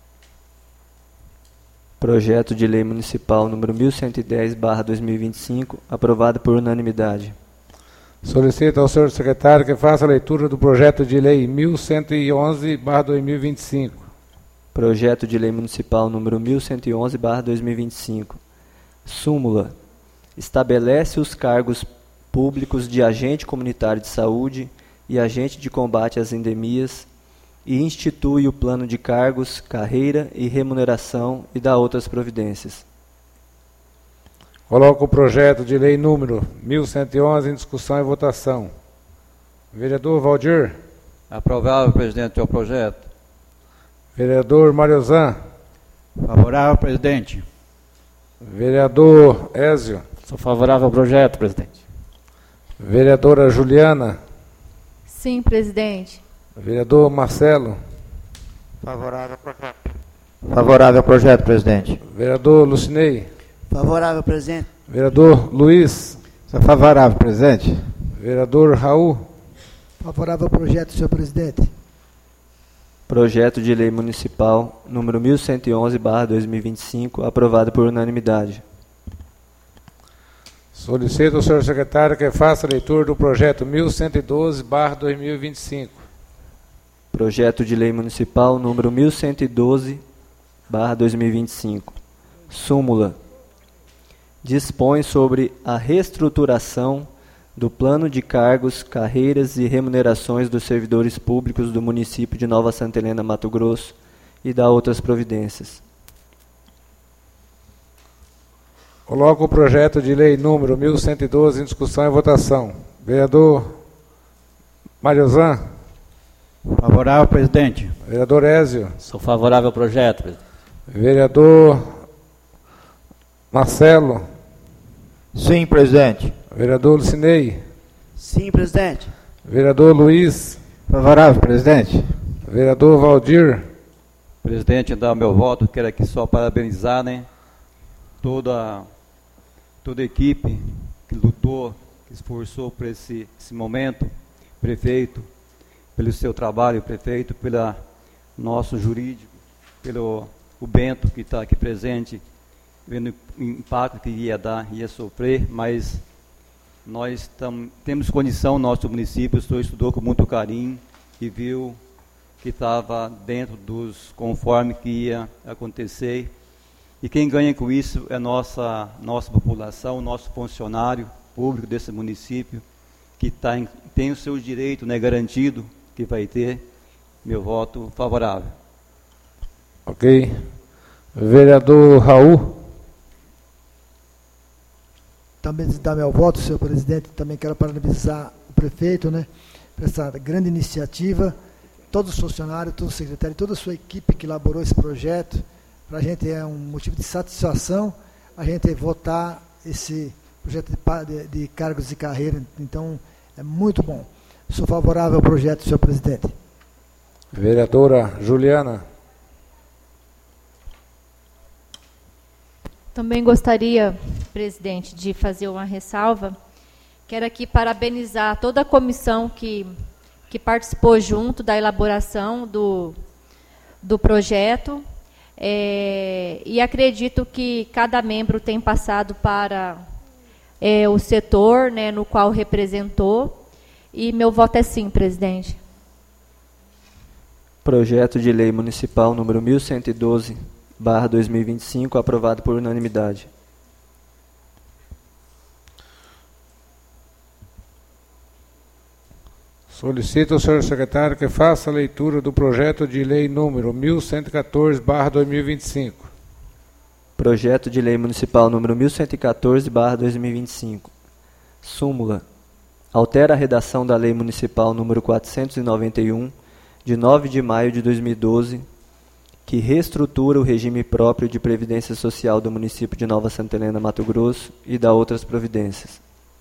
Projeto de lei municipal número mil cento e dez barra dois mil e vinte e cinco, aprovado por unanimidade. Solicito ao senhor secretário que faça a leitura do projeto de lei mil cento e onze barra dois mil e vinte e cinco. Projeto de lei municipal número mil cento e onze barra dois mil e vinte e cinco. Súmula. Estabelece os cargos públicos de agente comunitário de saúde e agente de combate às endemias e institui o plano de cargos, carreira e remuneração e dá outras providências. Coloco o projeto de lei número mil cento e onze em discussão e votação. Vereador Valdir. Aprovável, presidente, o projeto. Vereador Mariozan. Favorável, presidente. Vereador Ézio. Sou favorável ao projeto, presidente. Vereadora Juliana. Sim, presidente. Vereador Marcelo. Favorável ao projeto. Favorável ao projeto, presidente. Vereador Lucinei. Favorável, presidente. Vereador Luiz. Sou favorável, presidente. Vereador Raul. Favorável ao projeto, senhor presidente. Projeto de lei municipal número mil cento e onze barra dois mil e vinte e cinco, aprovado por unanimidade. Solicito ao senhor secretário que faça a leitura do projeto mil cento e doze barra dois mil e vinte e cinco. Projeto de lei municipal número mil cento e doze barra dois mil e vinte e cinco. Súmula. Dispõe sobre a reestruturação do plano de cargos, carreiras e remunerações dos servidores públicos do município de Nova Santa Helena, Mato Grosso, e dá outras providências. Coloco o projeto de lei número mil cento e doze em discussão e votação. Vereador Mariozan. Favorável, presidente. Vereador Ézio. Sou favorável ao projeto, presidente. Vereador Marcelo. Sim, presidente. Vereador Lucinei. Sim, presidente. Vereador Luiz. Favorável, presidente. Vereador Valdir. Presidente, dar o meu voto, quero aqui só parabenizar, né, toda, toda a equipe que lutou, que esforçou por esse, esse momento, prefeito, pelo seu trabalho, prefeito, pelo nosso jurídico, pelo o Bento, que está aqui presente, vendo o impacto que ia dar, ia sofrer, mas nós tam, temos condição, nosso município, o senhor estudou com muito carinho e viu que estava dentro dos conforme que ia acontecer. E quem ganha com isso é nossa nossa população, nosso funcionário público desse município, que tá em, tem os seus direitos, né, garantido, que vai ter. Meu voto favorável. Ok. Vereador Raul. Também dar meu voto, senhor presidente. Também quero parabenizar o prefeito, né, por essa grande iniciativa. Todos os funcionários, todos os secretários, toda a sua equipe que elaborou esse projeto. Para a gente é um motivo de satisfação a gente votar esse projeto de, de, de cargos de carreira. Então, é muito bom. Sou favorável ao projeto, senhor presidente. Vereadora Juliana. Também gostaria, presidente, de fazer uma ressalva. Quero aqui parabenizar toda a comissão que... que participou junto da elaboração do, do projeto, é, e acredito que cada membro tem passado para é, o setor, né, no qual representou, e meu voto é sim, presidente. Projeto de Lei Municipal número mil cento e doze, barra dois mil e vinte e cinco, aprovado por unanimidade. Solicito ao senhor secretário que faça a leitura do projeto de lei número mil cento e quatorze, barra dois mil e vinte e cinco. Projeto de Lei Municipal número mil cento e quatorze, barra dois mil e vinte e cinco. Súmula. Altera a redação da Lei Municipal número quatrocentos e noventa e um, de nove de maio de dois mil e doze, que reestrutura o regime próprio de previdência social do município de Nova Santa Helena, Mato Grosso, e dá outras providências.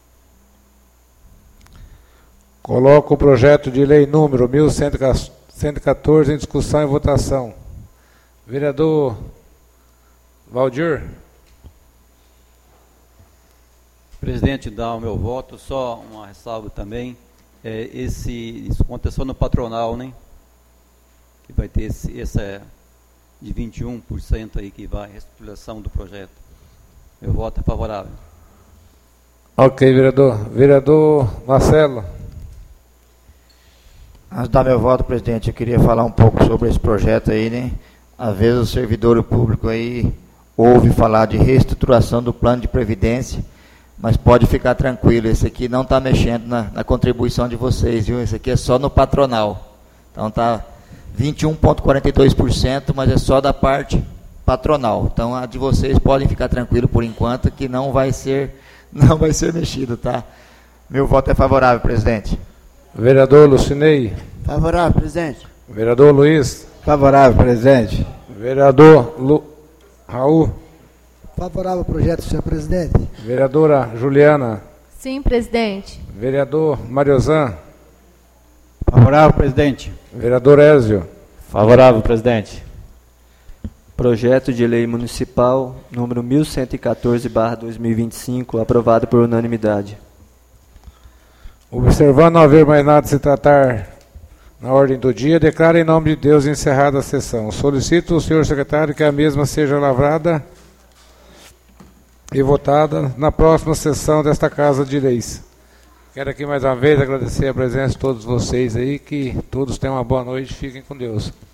Coloco o projeto de lei número mil cento e quatorze em discussão e votação. Vereador Valdir. Presidente, dá o meu voto, só uma ressalva também. É, esse, isso aconteceu no patronal, né? Que vai ter esse, esse é, de vinte e um por cento aí que vai a reestruturação do projeto. Meu voto é favorável. Ok, vereador. Vereador Marcelo. Antes de dar meu voto, presidente, eu queria falar um pouco sobre esse projeto aí, né? Às vezes o servidor público aí ouve falar de reestruturação do plano de previdência, mas pode ficar tranquilo, esse aqui não está mexendo na, na contribuição de vocês, viu? Esse aqui é só no patronal. Então está vinte e um vírgula quarenta e dois por cento, mas é só da parte patronal. Então a de vocês podem ficar tranquilo por enquanto, que não vai ser, não vai ser mexido, tá? Meu voto é favorável, presidente. Vereador Lucinei. Favorável, presidente. Vereador Luiz. Favorável, presidente. Vereador Lu... Raul. Favorável ao projeto, senhor presidente. Vereadora Juliana. Sim, presidente. Vereador Mariozan. Favorável, presidente. Vereador Ézio. Favorável, presidente. Projeto de Lei Municipal número mil cento e quatorze, barra dois mil e vinte e cinco, aprovado por unanimidade. Observando não haver mais nada a se tratar na ordem do dia, declaro em nome de Deus encerrada a sessão. Solicito ao senhor secretário que a mesma seja lavrada e votada na próxima sessão desta Casa de Leis. Quero aqui mais uma vez agradecer a presença de todos vocês aí, que todos tenham uma boa noite, fiquem com Deus.